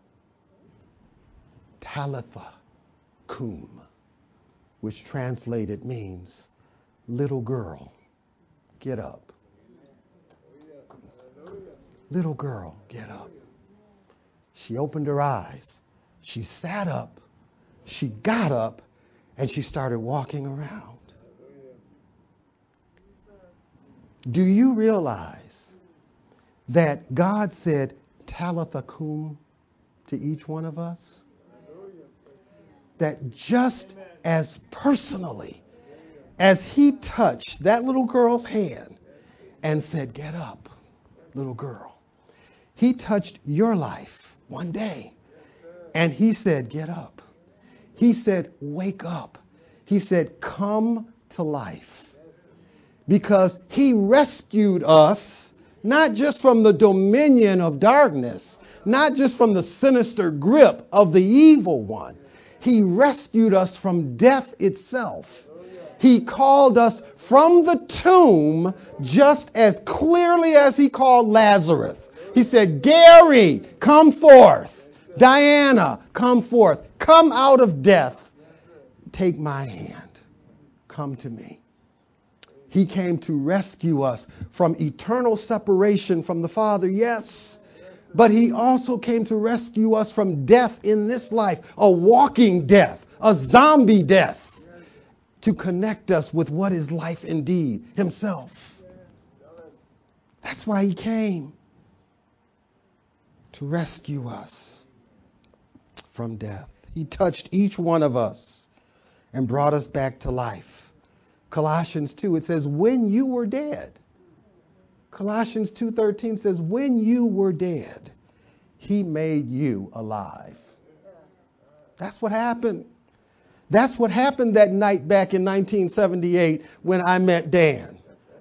F: Talitha cum, which translated means, "Little girl, get up." Little girl, get up. She opened her eyes. She sat up. She got up, and she started walking around. Do you realize that God said Talitha cum to each one of us? That just as personally as he touched that little girl's hand and said, "Get up, little girl," he touched your life one day and he said, "Get up." He said, "Wake up." He said, "Come to life." Because he rescued us, not just from the dominion of darkness, not just from the sinister grip of the evil one. He rescued us from death itself. He called us from the tomb just as clearly as he called Lazarus. He said, "Gary, come forth. Diana, come forth. Come out of death. Take my hand. Come to me." He came to rescue us from eternal separation from the Father, yes. But he also came to rescue us from death in this life, a walking death, a zombie death, to connect us with what is life indeed, himself. That's why he came, to rescue us from death. He touched each one of us and brought us back to life. Colossians 2, it says, when you were dead. Colossians 2:13 says, when you were dead, he made you alive. That's what happened. That's what happened that night back in 1978 when I met Dan.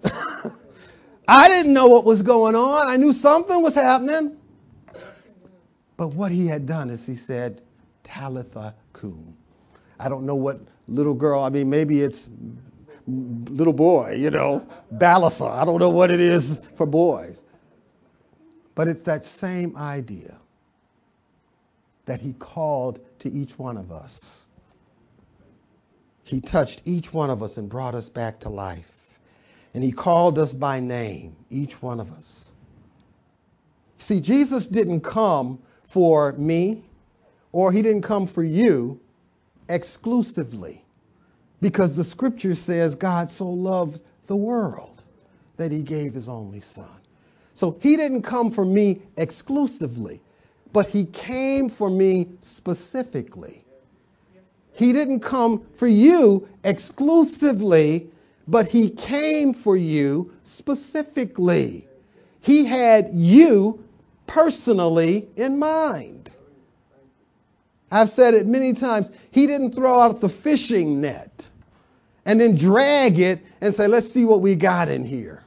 F: I didn't know what was going on. I knew something was happening. But what he had done is he said, Talitha cum. I don't know what little girl, I mean, maybe it's little boy, Balitha. I don't know what it is for boys. But it's that same idea that he called to each one of us. He touched each one of us and brought us back to life. And he called us by name, each one of us. See, Jesus didn't come for me, or he didn't come for you exclusively, because the scripture says God so loved the world that he gave his only son. So he didn't come for me exclusively, but he came for me specifically. He didn't come for you exclusively, but he came for you specifically. He had you personally in mind. I've said it many times. He didn't throw out the fishing net and then drag it and say, let's see what we got in here.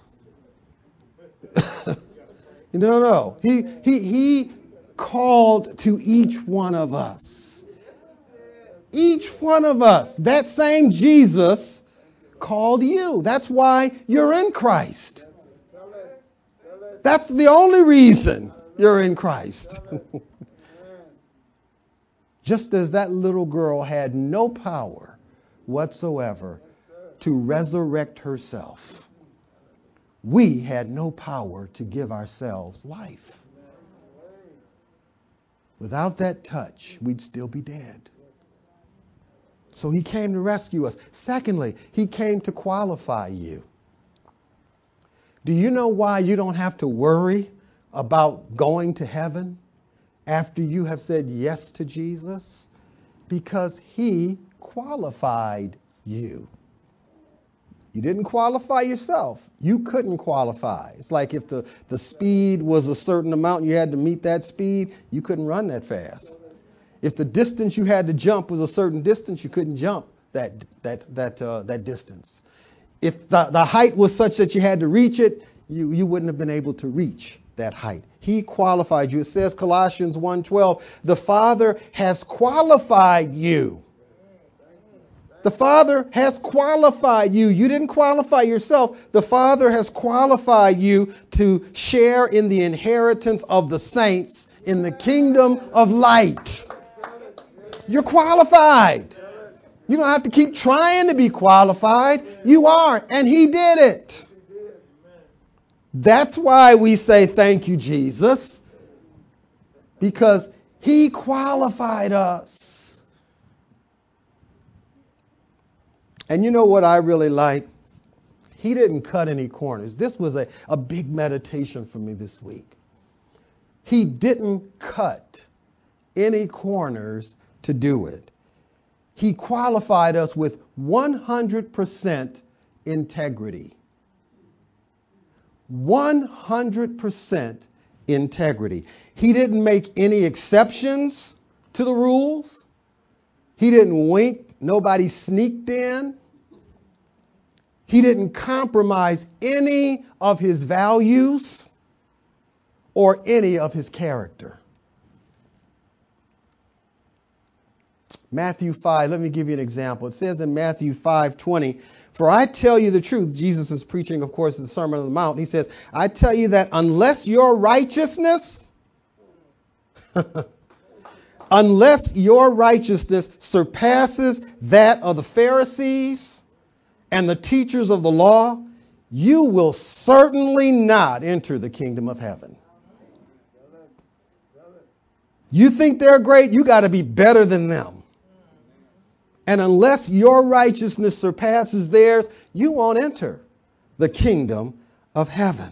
F: No. He called to each one of us. Each one of us. That same Jesus called you. That's why you're in Christ. That's the only reason you're in Christ. Just as that little girl had no power whatsoever to resurrect herself, we had no power to give ourselves life. Without that touch, we'd still be dead. So he came to rescue us. Secondly, he came to qualify you. Do you know why you don't have to worry about going to heaven after you have said yes to Jesus? Because he qualified you. You didn't qualify yourself. You couldn't qualify. It's like if the speed was a certain amount and you had to meet that speed, you couldn't run that fast. If the distance you had to jump was a certain distance, you couldn't jump that distance. If the height was such that you had to reach it, you wouldn't have been able to reach that height. He qualified you. It says Colossians 1:12, the Father has qualified you. The Father has qualified you. You didn't qualify yourself. The Father has qualified you to share in the inheritance of the saints in the kingdom of light. You're qualified. You don't have to keep trying to be qualified. You are, and he did it. That's why we say thank you, Jesus, because he qualified us. And you know what I really like? He didn't cut any corners. This was a big meditation for me this week. He didn't cut any corners to do it. He qualified us with 100% integrity. 100% integrity. He didn't make any exceptions to the rules. He didn't wink. Nobody sneaked in. He didn't compromise any of his values or any of his character. Matthew 5, let me give you an example. It says in Matthew 5:20, for I tell you the truth, Jesus is preaching, of course, the Sermon on the Mount. He says, I tell you that unless your righteousness surpasses that of the Pharisees and the teachers of the law, you will certainly not enter the kingdom of heaven. You think they're great? You got to be better than them. And unless your righteousness surpasses theirs, you won't enter the kingdom of heaven.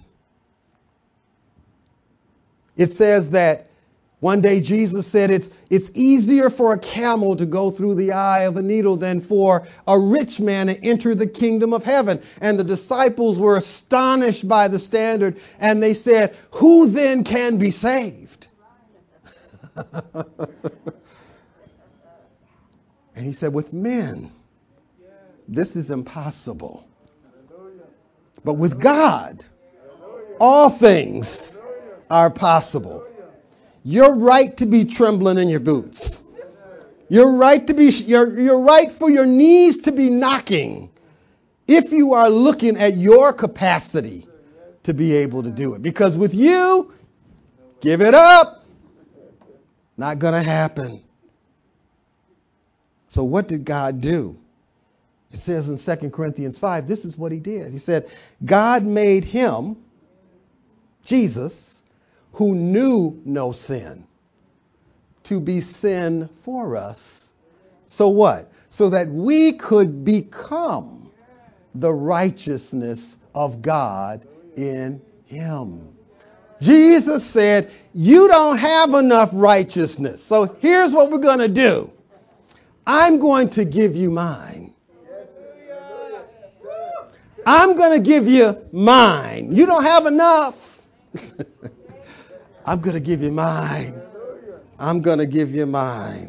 F: It says that one day Jesus said it's easier for a camel to go through the eye of a needle than for a rich man to enter the kingdom of heaven. And the disciples were astonished by the standard, and they said, who then can be saved? And he said, with men, this is impossible. But with God, all things are possible. You're right to be trembling in your boots. You're right for your knees to be knocking if you are looking at your capacity to be able to do it. Because with you, give it up. Not going to happen. So what did God do? It says in 2 Corinthians 5, this is what he did. He said, God made him, Jesus, who knew no sin, to be sin for us. So what? So that we could become the righteousness of God in him. Jesus said, you don't have enough righteousness. So here's what we're going to do. I'm going to give you mine. I'm going to give you mine. You don't have enough. I'm going to give you mine. I'm going to give you mine.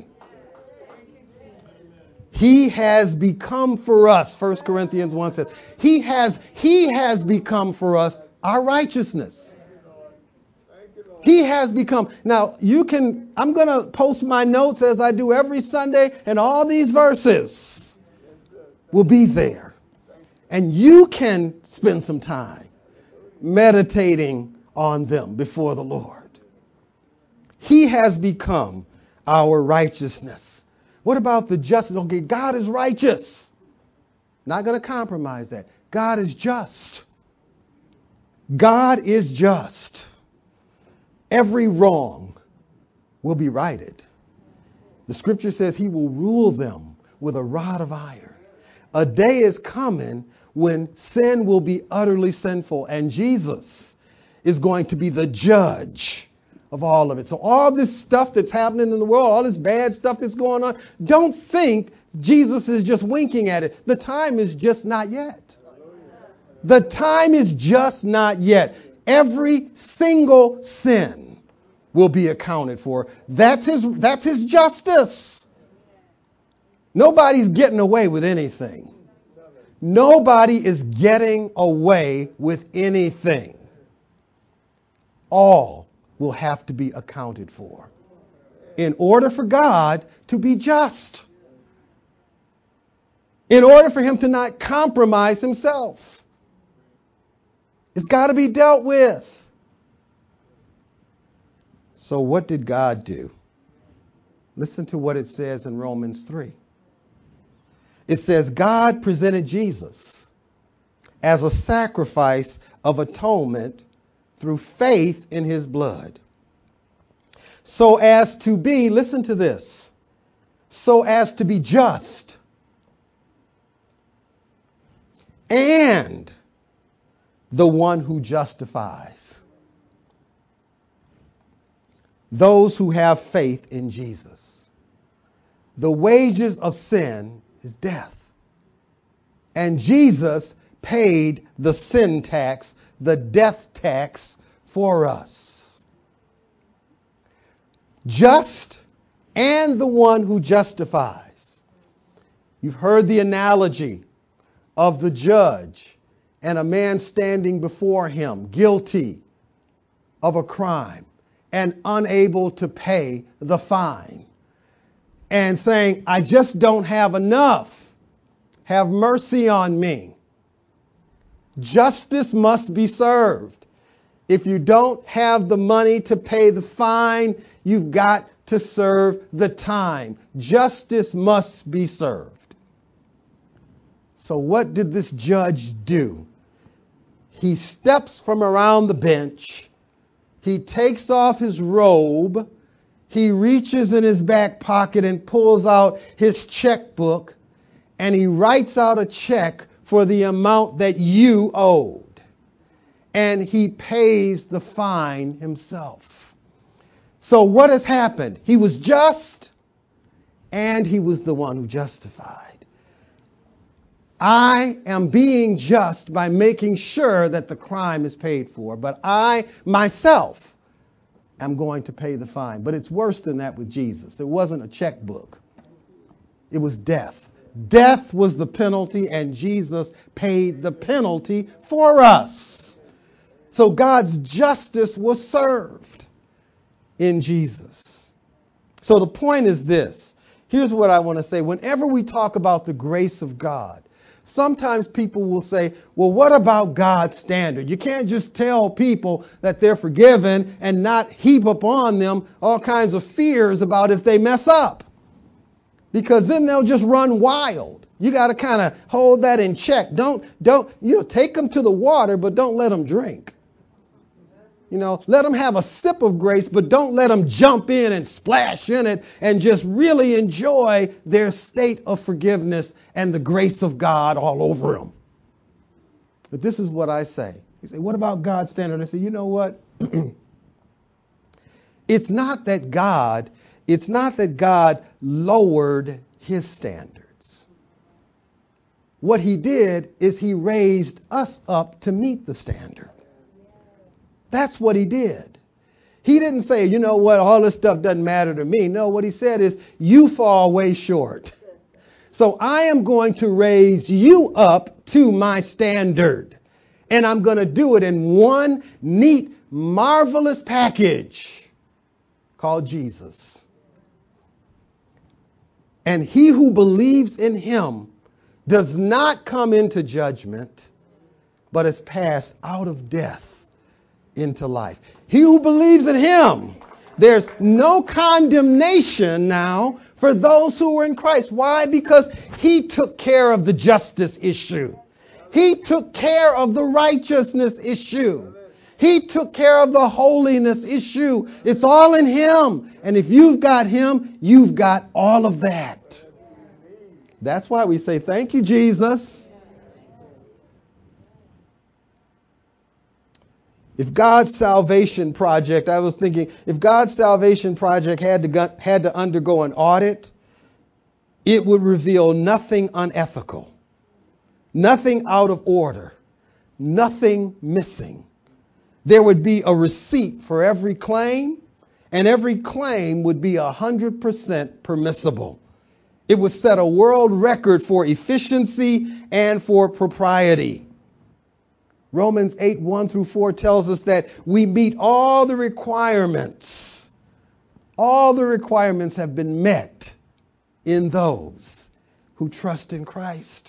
F: He has become for us, 1 Corinthians 1 says, he has become for us our righteousness. He has become. Now, I'm going to post my notes as I do every Sunday, and all these verses will be there. And you can spend some time meditating on them before the Lord. He has become our righteousness. What about the justice? Okay, God is righteous. Not going to compromise that. God is just. God is just. Every wrong will be righted. The scripture says he will rule them with a rod of iron. A day is coming when sin will be utterly sinful, and Jesus is going to be the judge of all of it. So all this stuff that's happening in the world, all this bad stuff that's going on, don't think Jesus is just winking at it. The time is just not yet. The time is just not yet. Every single sin will be accounted for. That's his justice. Nobody's getting away with anything. Nobody is getting away with anything. All will have to be accounted for in order for God to be just. In order for him to not compromise himself. It's got to be dealt with. So what did God do? Listen to what it says in Romans 3. It says, God presented Jesus as a sacrifice of atonement through faith in his blood. So as to be, listen to this, so as to be just and the one who justifies those who have faith in Jesus. The wages of sin is death. And Jesus paid the sin tax, the death tax for us. Just and the one who justifies. You've heard the analogy of the judge and a man standing before him guilty of a crime and unable to pay the fine and saying, I just don't have enough. Have mercy on me. Justice must be served. If you don't have the money to pay the fine, you've got to serve the time. Justice must be served. So what did this judge do? He steps from around the bench. He takes off his robe. He reaches in his back pocket and pulls out his checkbook. And he writes out a check for the amount that you owed. And he pays the fine himself. So what has happened? He was just, and he was the one who justified. I am being just by making sure that the crime is paid for, but I myself am going to pay the fine. But it's worse than that with Jesus. It wasn't a checkbook. It was death. Death was the penalty, and Jesus paid the penalty for us. So God's justice was served in Jesus. So the point is this. Here's what I want to say. Whenever we talk about the grace of God, sometimes people will say, well, what about God's standard? You can't just tell people that they're forgiven and not heap upon them all kinds of fears about if they mess up. Because then they'll just run wild. You got to kind of hold that in check. Don't, take them to the water, but don't let them drink. Let them have a sip of grace, but don't let them jump in and splash in it and just really enjoy their state of forgiveness and the grace of God all over them. But this is what I say. You say, what about God's standard? I say, you know what? It's not that God lowered his standards. What he did is he raised us up to meet the standard. That's what he did. He didn't say, you know what, all this stuff doesn't matter to me. No, what he said is, you fall way short. So I am going to raise you up to my standard. And I'm going to do it in one neat, marvelous package called Jesus. And he who believes in him does not come into judgment, but is passed out of death into life. He who believes in him, there's no condemnation now for those who are in Christ. Why? Because he took care of the justice issue. He took care of the righteousness issue. He took care of the holiness issue. It's all in him. And if you've got him, you've got all of that. That's why we say, thank you, Jesus. If God's salvation project, I was thinking, if God's salvation project had to undergo an audit, it would reveal nothing unethical, nothing out of order, nothing missing. There would be a receipt for every claim, and every claim would be 100% permissible. It would set a world record for efficiency and for propriety. Romans 8:1-4 tells us that we meet all the requirements. All the requirements have been met in those who trust in Christ.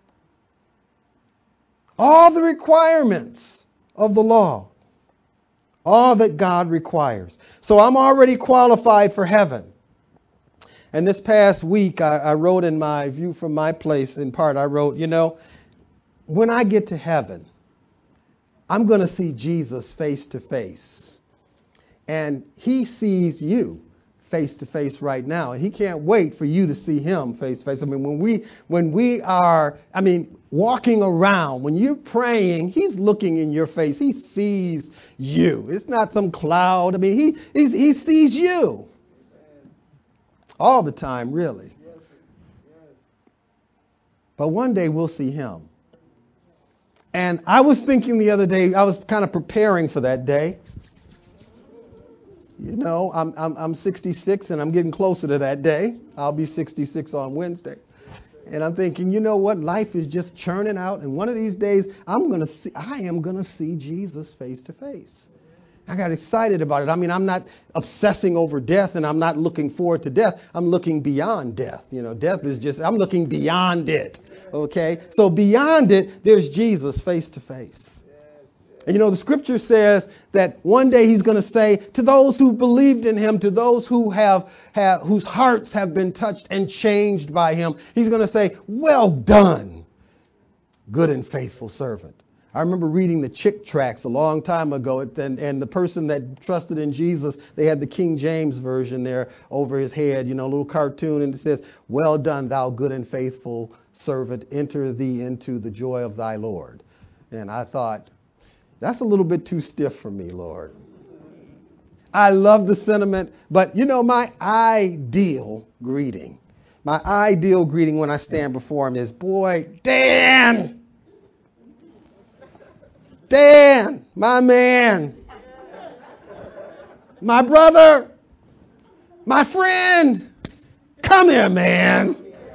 F: All the requirements of the law. All that God requires. So I'm already qualified for heaven. And this past week, I wrote in my View from My Place, in part, I wrote, when I get to heaven, I'm going to see Jesus face to face. And he sees you face to face right now. And he can't wait for you to see him face to face. I mean, when we are walking around, when you're praying, he's looking in your face. He sees you. It's not some cloud. He sees you. All the time, really. But one day we'll see him. And I was thinking the other day, I was kind of preparing for that day. I'm 66 and I'm getting closer to that day. I'll be 66 on Wednesday. And I'm thinking, you know what? Life is just churning out. And one of these days, I am going to see Jesus face to face. I got excited about it. I'm not obsessing over death, and I'm not looking forward to death. I'm looking beyond death. Death is just, I'm looking beyond it. Okay? So beyond it, there's Jesus face to face. And the scripture says that one day he's going to say to those who believed in him, to those who whose hearts have been touched and changed by him, he's going to say, well done, good and faithful servant. I remember reading the Chick tracts a long time ago, and the person that trusted in Jesus, they had the King James version there over his head, a little cartoon, and it says, well done, thou good and faithful servant, enter thee into the joy of thy Lord. And I thought, that's a little bit too stiff for me, Lord. I love the sentiment, but my ideal greeting when I stand before him is, boy, Dan, my man, my brother, my friend, come here, man.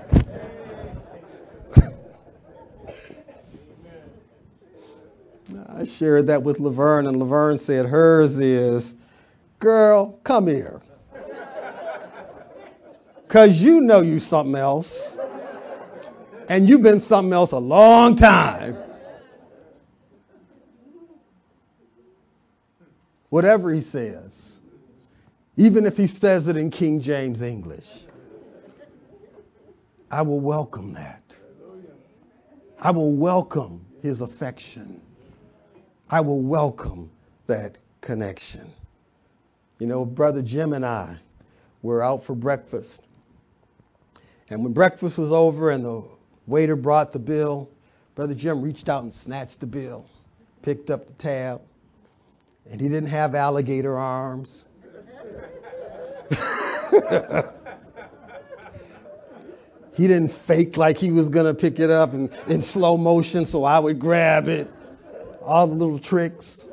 F: I shared that with Laverne, and Laverne said hers is, girl, come here. Because you know you something else. And you've been something else a long time. Whatever he says, even if he says it in King James English, I will welcome that. I will welcome his affection. I will welcome that connection. You know, Brother Jim and I were out for breakfast. And when breakfast was over and the waiter brought the bill, Brother Jim reached out and snatched the bill, picked up the tab, and he didn't have alligator arms. He didn't fake like he was going to pick it up in slow motion so I would grab it. All the little tricks.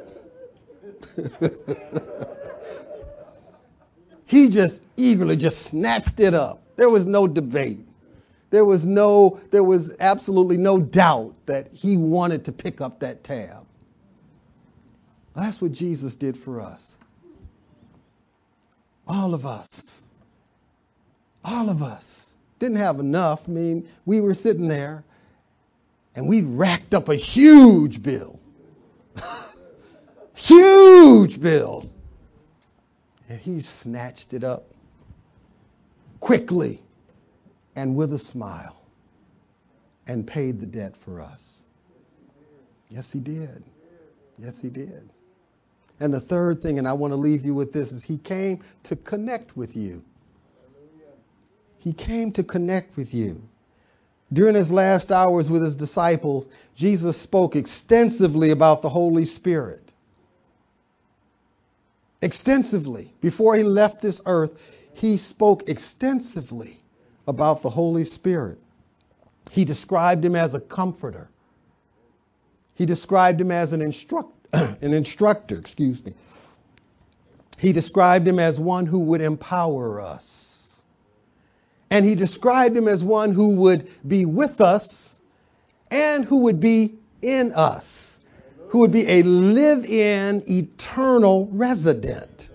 F: He just eagerly just snatched it up. There was no debate. There was absolutely no doubt that he wanted to pick up that tab. That's what Jesus did for us. All of us didn't have enough. I mean, we were sitting there and we racked up a huge bill. Huge bill. And he snatched it up quickly and with a smile and paid the debt for us. Yes, he did. Yes, he did. And the third thing, and I want to leave you with this, is he came to connect with you. He came to connect with you. During his last hours with his disciples, Jesus spoke extensively about the Holy Spirit. Extensively. Before he left this earth, he spoke extensively about the Holy Spirit. He described him as a comforter. He described him as an instructor. He described him as one who would empower us. And he described him as one who would be with us and who would be in us, who would be a live-in, eternal resident.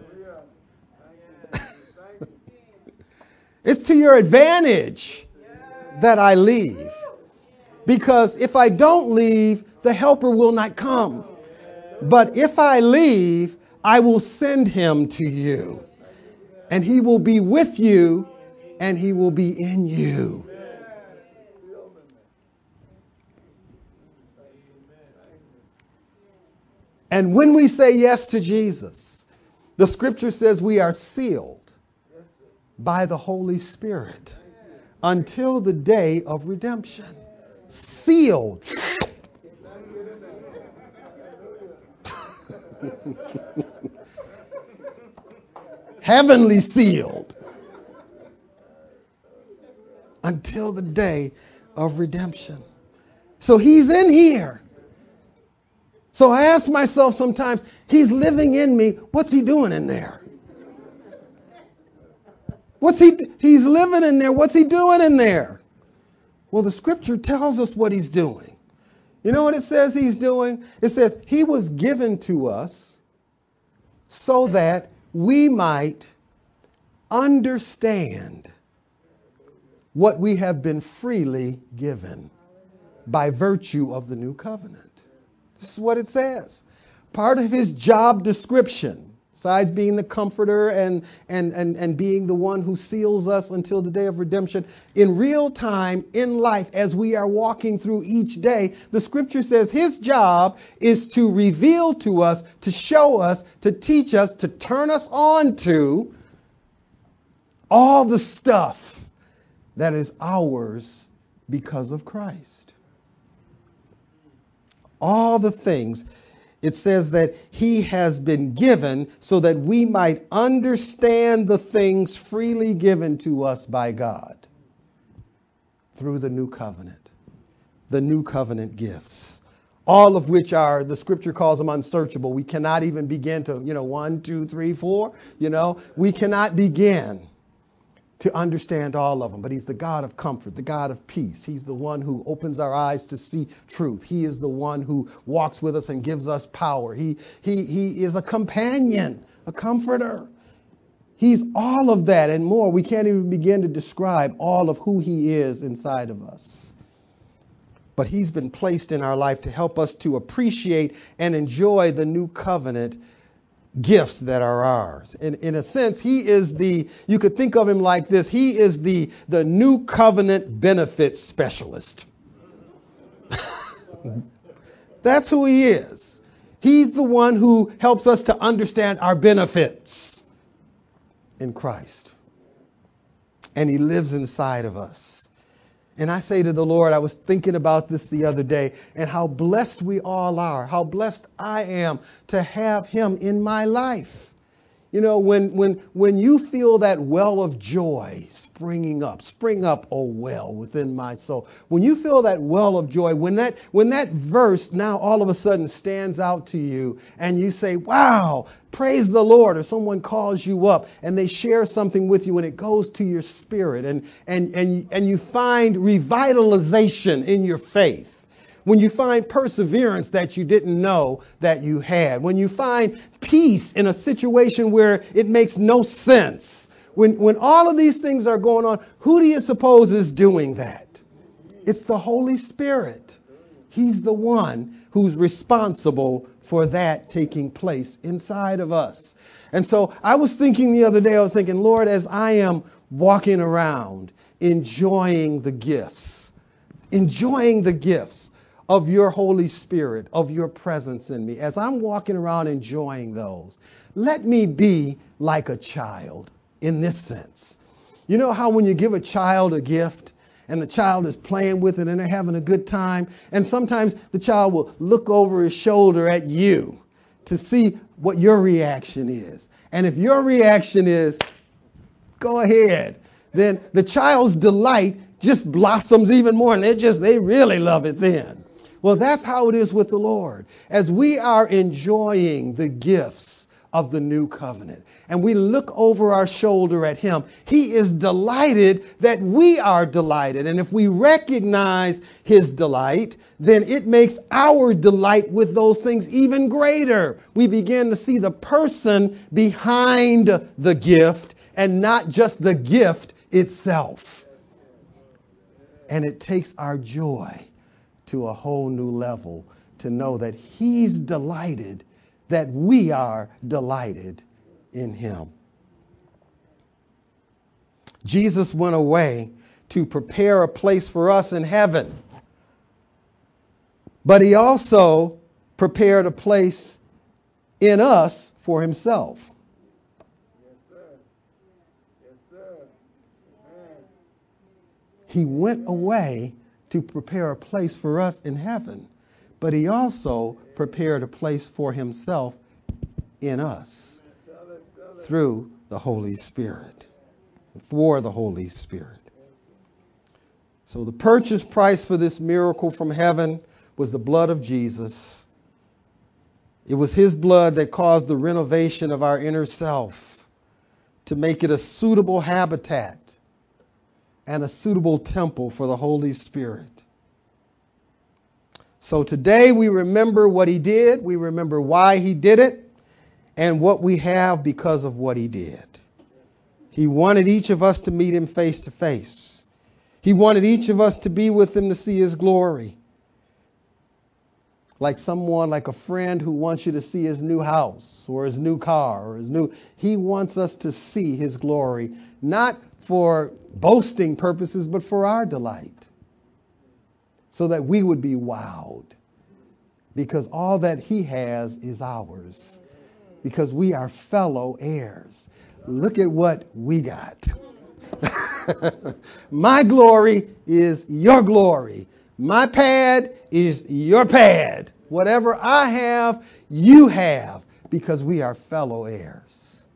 F: It's to your advantage that I leave. Because if I don't leave, the helper will not come. But if I leave, I will send him to you. And he will be with you, and he will be in you. And when we say yes to Jesus, the scripture says we are sealed by the Holy Spirit until the day of redemption. Sealed. Heavenly sealed. Until the day of redemption. So he's in here. So I ask myself sometimes, he's living in me. What's he doing in there? He's living in there. What's he doing in there? Well, the scripture tells us what he's doing. You know what it says he's doing? It says he was given to us so that we might understand what we have been freely given by virtue of the new covenant. This is what it says. Part of his job description, besides being the comforter and being the one who seals us until the day of redemption, in real time, in life, as we are walking through each day, the scripture says his job is to reveal to us, to show us, to teach us, to turn us on to all the stuff that is ours because of Christ. All the things. It says that he has been given so that we might understand the things freely given to us by God through the new covenant. The new covenant gifts. All of which are, the scripture calls them unsearchable. We cannot even begin to, 1, 2, 3, 4, we cannot begin to understand all of them, but he's the God of comfort, the God of peace. He's the one who opens our eyes to see truth. He is the one who walks with us and gives us power. He is a companion, a comforter. He's all of that and more. We can't even begin to describe all of who he is inside of us. But he's been placed in our life to help us to appreciate and enjoy the new covenant gifts that are ours. In a sense, he is you could think of him like this. He is the new covenant benefit specialist. That's who he is. He's the one who helps us to understand our benefits in Christ. And he lives inside of us. And I say to the Lord, I was thinking about this the other day, and how blessed we all are, how blessed I am to have him in my life. You know, when you feel that well of joy spring up, oh well, within my soul. When you feel that well of joy, when that verse now all of a sudden stands out to you and you say, wow, praise the Lord, or someone calls you up and they share something with you and it goes to your spirit and you find revitalization in your faith. When you find perseverance that you didn't know that you had. When you find peace in a situation where it makes no sense. When all of these things are going on, who do you suppose is doing that? It's the Holy Spirit. He's the one who's responsible for that taking place inside of us. And so I was thinking the other day, Lord, as I am walking around enjoying the gifts of your Holy Spirit, of your presence in me. As I'm walking around enjoying those, let me be like a child in this sense. You know how when you give a child a gift and the child is playing with it and they're having a good time, and sometimes the child will look over his shoulder at you to see what your reaction is. And if your reaction is, go ahead, then the child's delight just blossoms even more, and they really love it then. Well, that's how it is with the Lord. As we are enjoying the gifts of the new covenant and we look over our shoulder at him, he is delighted that we are delighted. And if we recognize his delight, then it makes our delight with those things even greater. We begin to see the person behind the gift and not just the gift itself. And it takes our joy to a whole new level to know that he's delighted that we are delighted in him. Jesus went away to prepare a place for us in heaven, but he also prepared a place in us for himself.
H: Yes, sir. Yes, sir. Amen.
F: He went away to prepare a place for us in heaven, but he also prepared a place for himself in us through the Holy Spirit, for the Holy Spirit. So the purchase price for this miracle from heaven was the blood of Jesus. It was his blood that caused the renovation of our inner self to make it a suitable habitat and a suitable temple for the Holy Spirit. So today we remember what he did, we remember why he did it, and what we have because of what he did. He wanted each of us to meet him face to face. He wanted each of us to be with him to see his glory. Like a friend who wants you to see his new house or his new car or he wants us to see his glory, not for boasting purposes, but for our delight. So that we would be wowed. Because all that he has is ours. Because we are fellow heirs. Look at what we got. My glory is your glory. My pad is your pad. Whatever I have, you have. Because we are fellow heirs.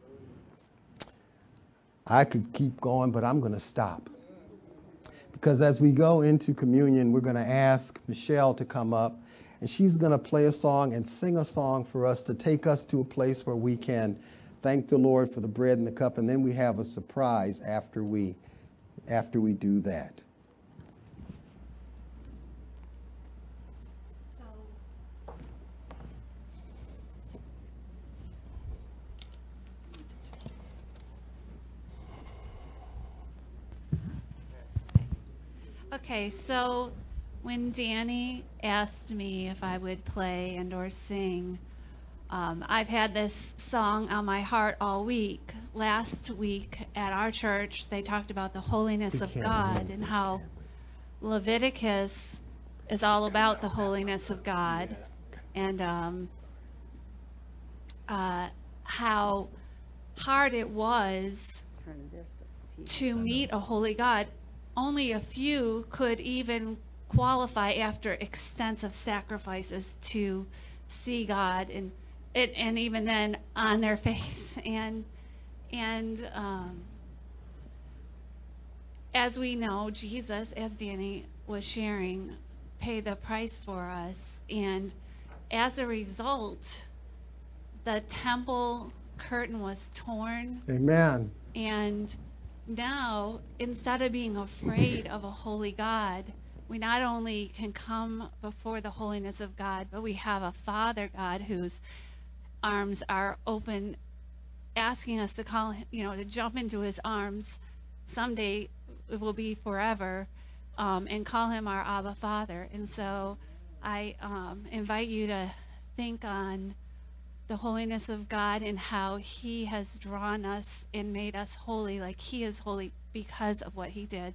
F: I could keep going, but I'm going to stop. Because as we go into communion, we're going to ask Michelle to come up, and she's going to play a song and sing a song for us to take us to a place where we can thank the Lord for the bread and the cup, and then we have a surprise after we do that.
I: Okay, so when Danny asked me if I would play and or sing, I've had this song on my heart all week. Last week at our church, they talked about the holiness of God and how Leviticus is all about the holiness of God, and how hard it was to meet a holy God. Only a few could even qualify after extensive sacrifices to see God, and even then on their face. And as we know, Jesus, as Danny was sharing, paid the price for us, and as a result, the temple curtain was torn.
F: Amen.
I: And now, instead of being afraid of a holy God, we not only can come before the holiness of God, but we have a Father God whose arms are open, asking us to call him, to jump into his arms. Someday it will be forever, and call him our Abba Father. And so I invite you to think on the holiness of God and how he has drawn us and made us holy, like he is holy because of what he did.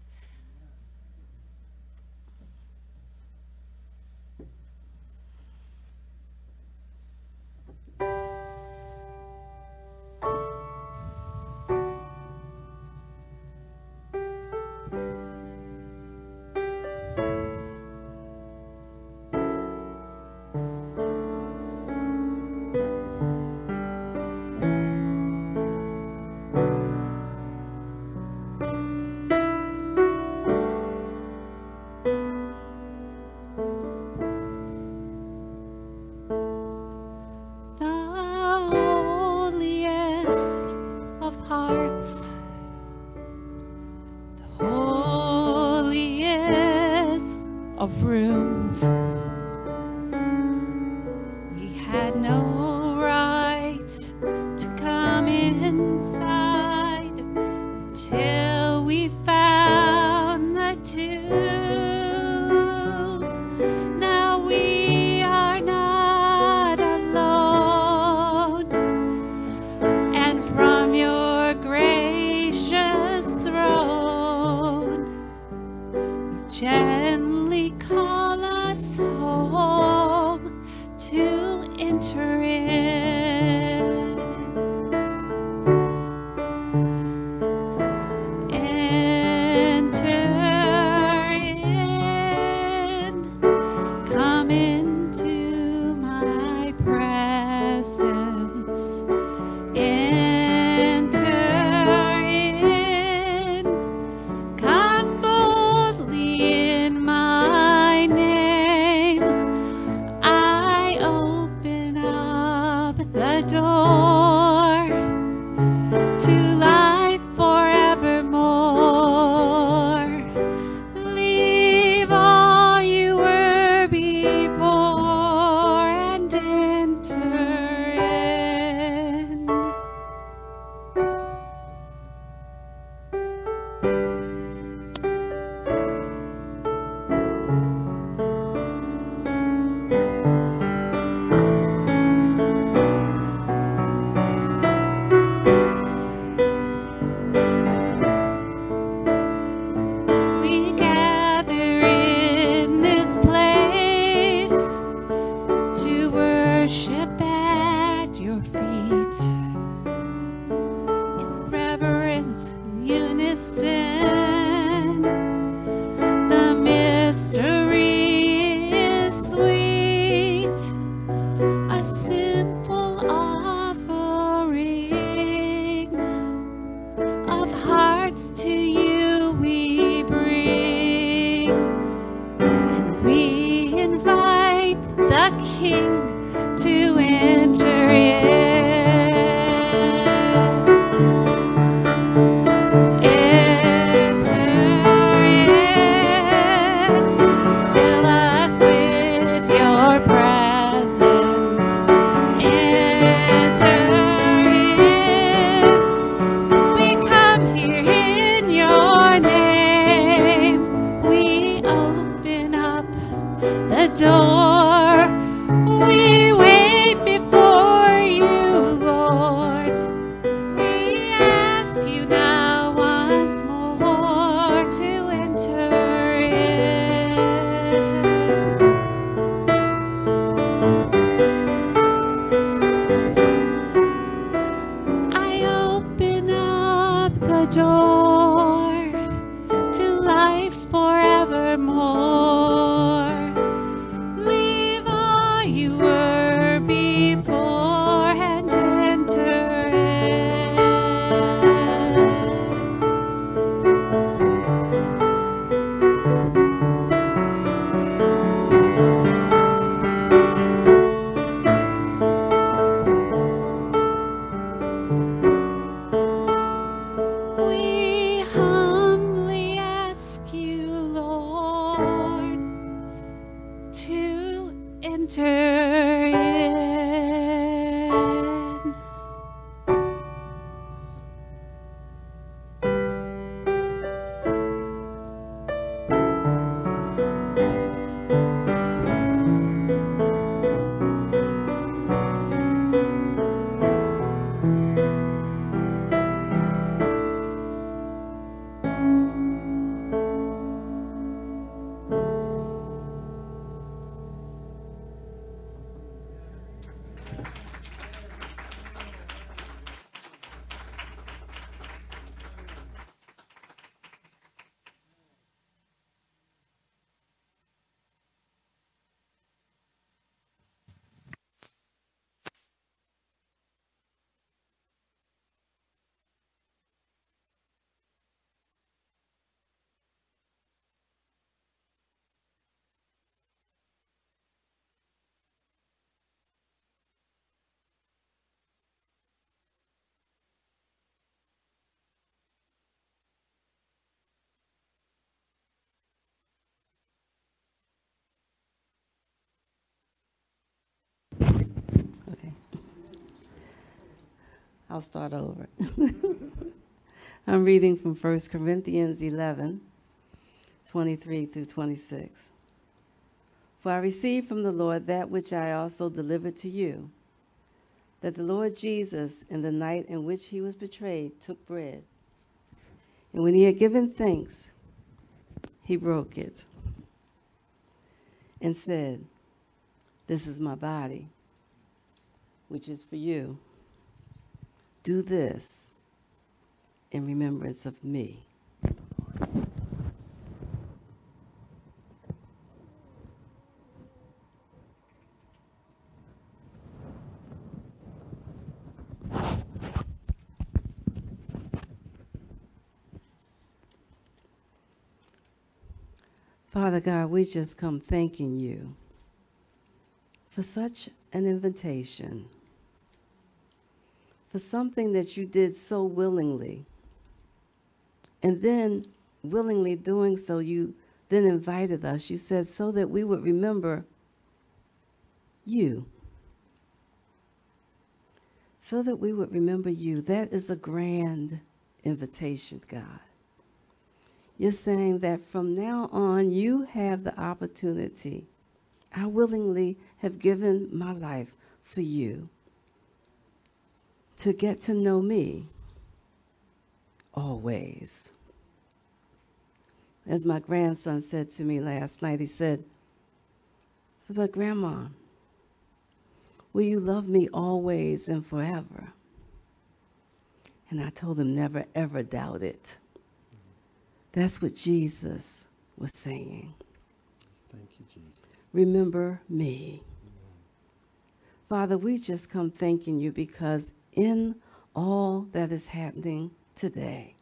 E: the King to enter in.
I: the door. We wait before you, Lord. We ask you now once more to enter in. I open up the door to life forevermore. Leave all you were before and enter in. We humbly ask you, Lord, to enter in.
J: Okay, I'll start over. I'm reading from 1 Corinthians 11:23 through 26. For I received from the Lord that which I also delivered to you, that the Lord Jesus, in the night in which he was betrayed, took bread. And when he had given thanks, he broke it and said, "This is my body, which is for you. Do this in remembrance of me." Father God, we just come thanking you for such an invitation, for something that you did so willingly. And then, willingly doing so, you then invited us. You said, so that we would remember you. So that we would remember you. That is a grand invitation, God. You're saying that from now on, you have the opportunity. I willingly have given my life for you to get to know me always. As my grandson said to me last night, he said, "So, but Grandma, will you love me always and forever?" And I told him, never, ever doubt it. That's what Jesus was saying.
F: Thank you, Jesus.
J: Remember me. Father, we just come thanking you because in all that is happening today,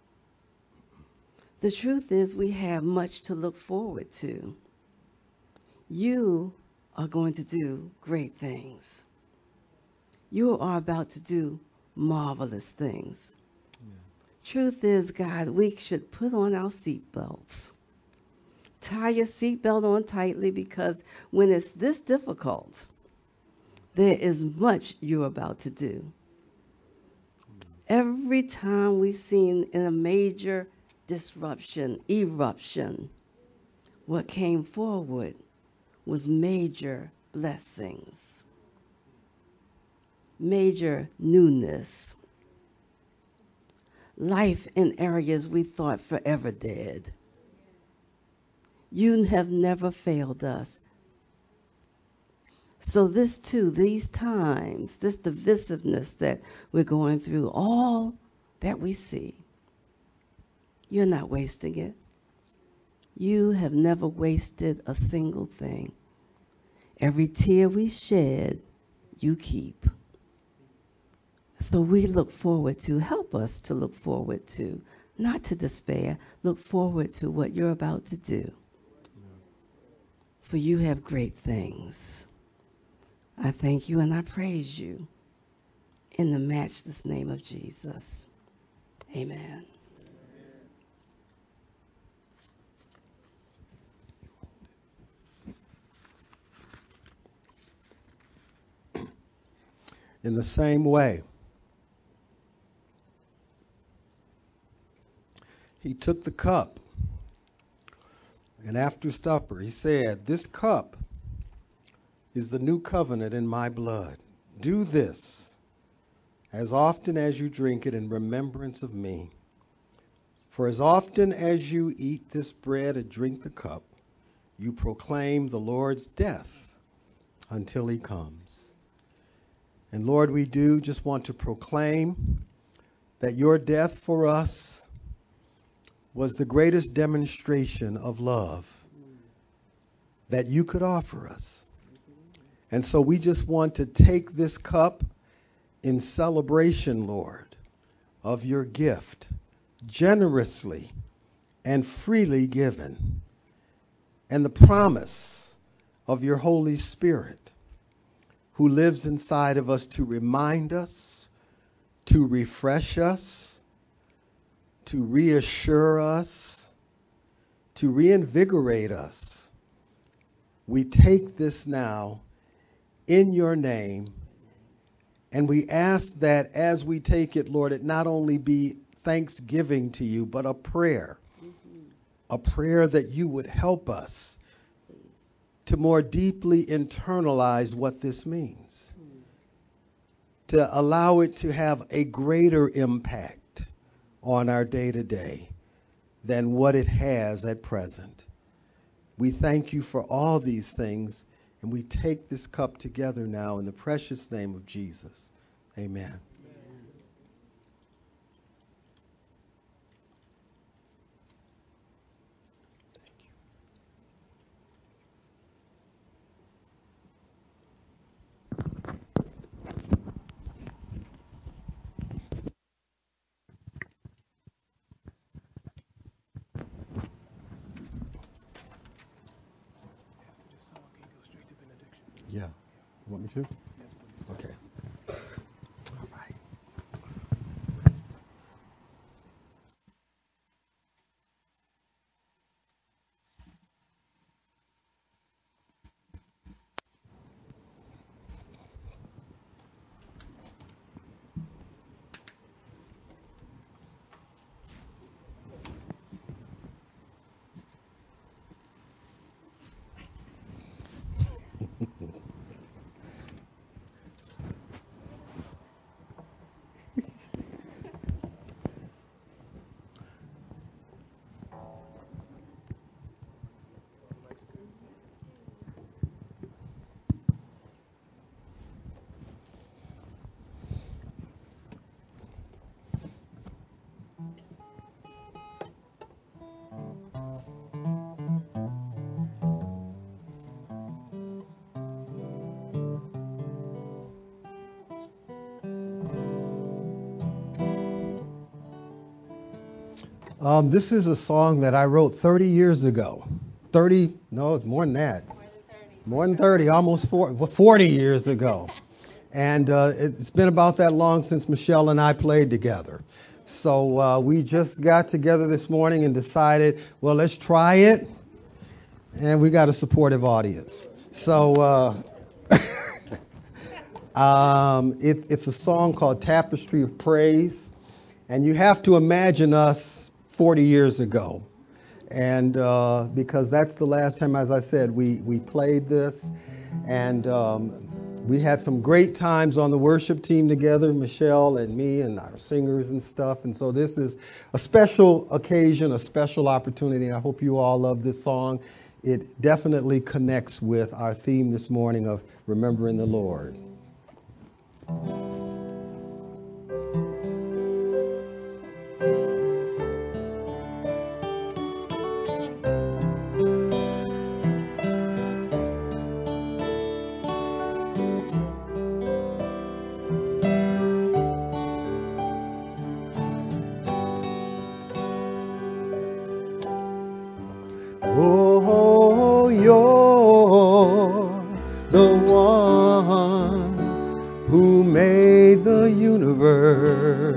J: the truth is we have much to look forward to. You are going to do great things. You are about to do marvelous things.
F: Yeah.
J: Truth is, God, we should put on our seatbelts. Tie your seatbelt on tightly because when it's this difficult, there is much you're about to do. Every time we've seen in a major disruption, eruption, what came forward was major blessings, major newness, life in areas we thought forever dead. You have never failed us. So this too, these times, this divisiveness that we're going through, all that we see, you're not wasting it. You have never wasted a single thing. Every tear we shed, you keep. So we look forward to, help us to look forward to, not to despair, look forward to what you're about to do. For you have great things. I thank you and I praise you in the matchless name of Jesus. Amen.
F: In the same way, he took the cup, and after supper, he said, "This cup is the new covenant in my blood. Do this as often as you drink it in remembrance of me. For as often as you eat this bread and drink the cup, you proclaim the Lord's death until he comes." And Lord, we do just want to proclaim that your death for us was the greatest demonstration of love that you could offer us. And so we just want to take this cup in celebration, Lord, of your gift, generously and freely given, and the promise of your Holy Spirit, who lives inside of us to remind us, to refresh us, to reassure us, to reinvigorate us. We take this now in your name, and we ask that as we take it, Lord, it not only be thanksgiving to you, but a prayer that you would help us to more deeply internalize what this means, to allow it to have a greater impact on our day-to-day than what it has at present. We thank you for all these things, and we take this cup together now in the precious name of Jesus. Amen. Yeah. You want me to? Yes, please. Okay. All right. This is a song that I wrote 30 years ago. 30, no, it's more than that. More than 30, almost 40 years ago. And it's been about that long since Michelle and I played together. So we just got together this morning and decided, well, let's try it. And we got a supportive audience. So it's a song called Tapestry of Praise. And you have to imagine us 40 years ago. And because that's the last time, as I said, we played this. And we had some great times on the worship team together, Michelle and me and our singers and stuff. And so this is a special occasion, a special opportunity. And I hope you all love this song. It definitely connects with our theme this morning of remembering the Lord. Oh, you're the one who made the universe,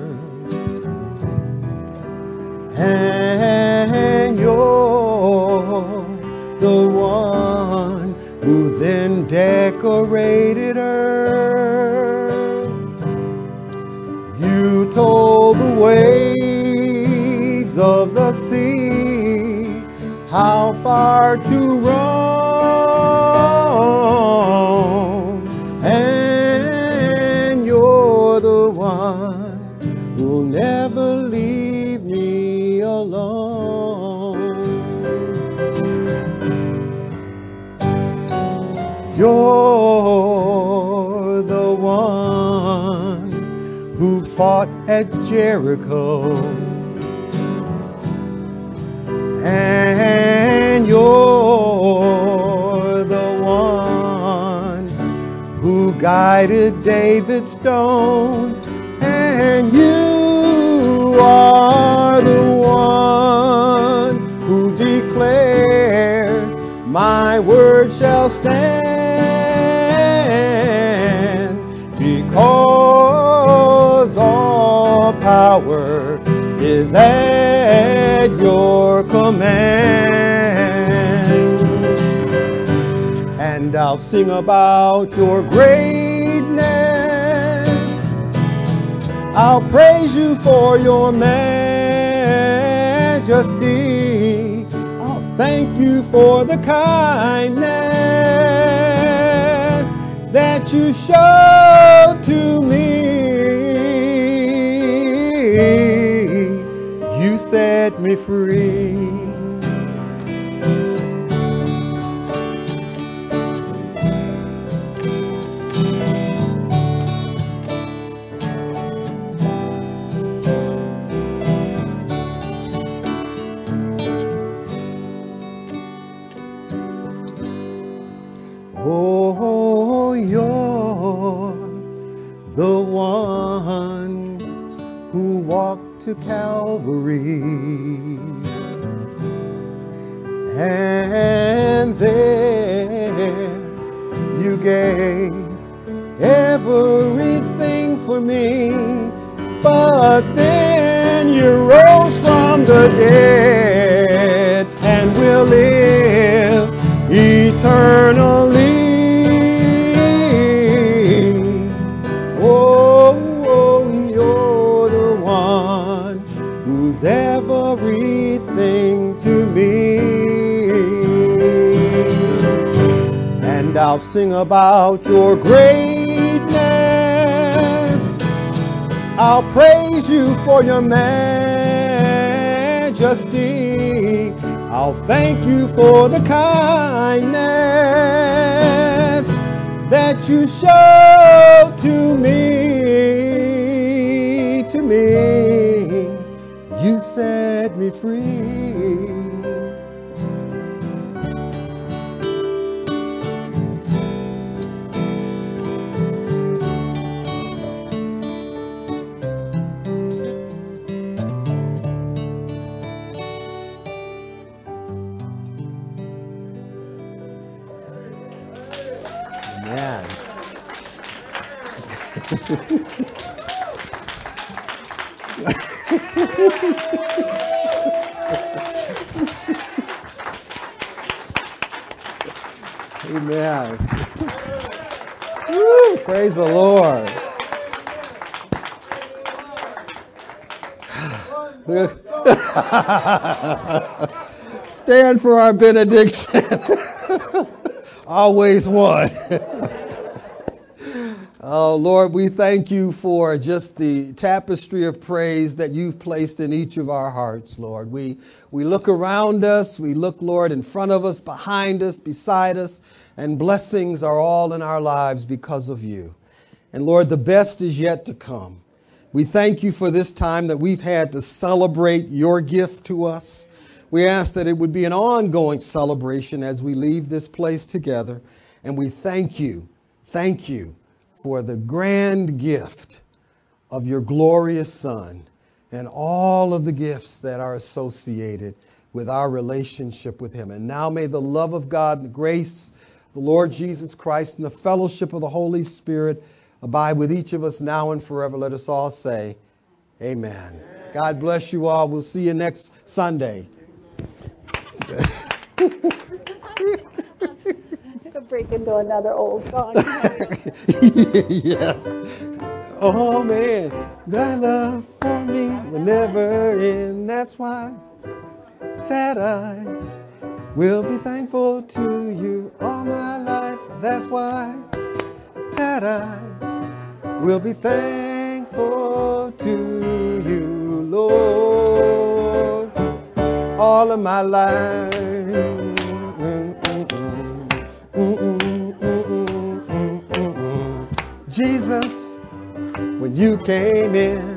F: and you're the one who then decorated earth. You told the waves of the sea how far to roam, and you're the one who'll never leave me alone. You're the one who fought at Jericho, and you're the one who guided David's stone, and you are the one who declared, my word shall stand, because all power is at your command. And I'll sing about your greatness. I'll praise you for your majesty. I'll thank you for the kindness that you showed to me. You set me free. Oh, you're the one who walked to Calvary, and there you gave everything for me, but then you rose from the dead and will live eternally. Oh, you're the one who's everything to me. And I'll sing about your greatness. I'll praise you for your majesty. I'll thank you for the kindness that you show to me, to me. You set me free. Amen. Amen. Woo, praise the Lord. stand for our benediction. Always one. Oh, Lord, we thank you for just the tapestry of praise that you've placed in each of our hearts, Lord. We look around us, we look, Lord, in front of us, behind us, beside us, and blessings are all in our lives because of you. And Lord, the best is yet to come. We thank you for this time that we've had to celebrate your gift to us. We ask that it would be an ongoing celebration as we leave this place together. And we thank you for the grand gift of your glorious Son and all of the gifts that are associated with our relationship with him. And now may the love of God and the grace of the Lord Jesus Christ and the fellowship of the Holy Spirit abide with each of us now and forever. Let us all say, amen. God bless you all. We'll see you next Sunday.
K: To break into another old song.
F: Yes. Oh man, thy love for me will never end. That's why that I will be thankful to you all my life. That's why that I will be thankful to you, Lord, all of my life. Jesus, when you came in,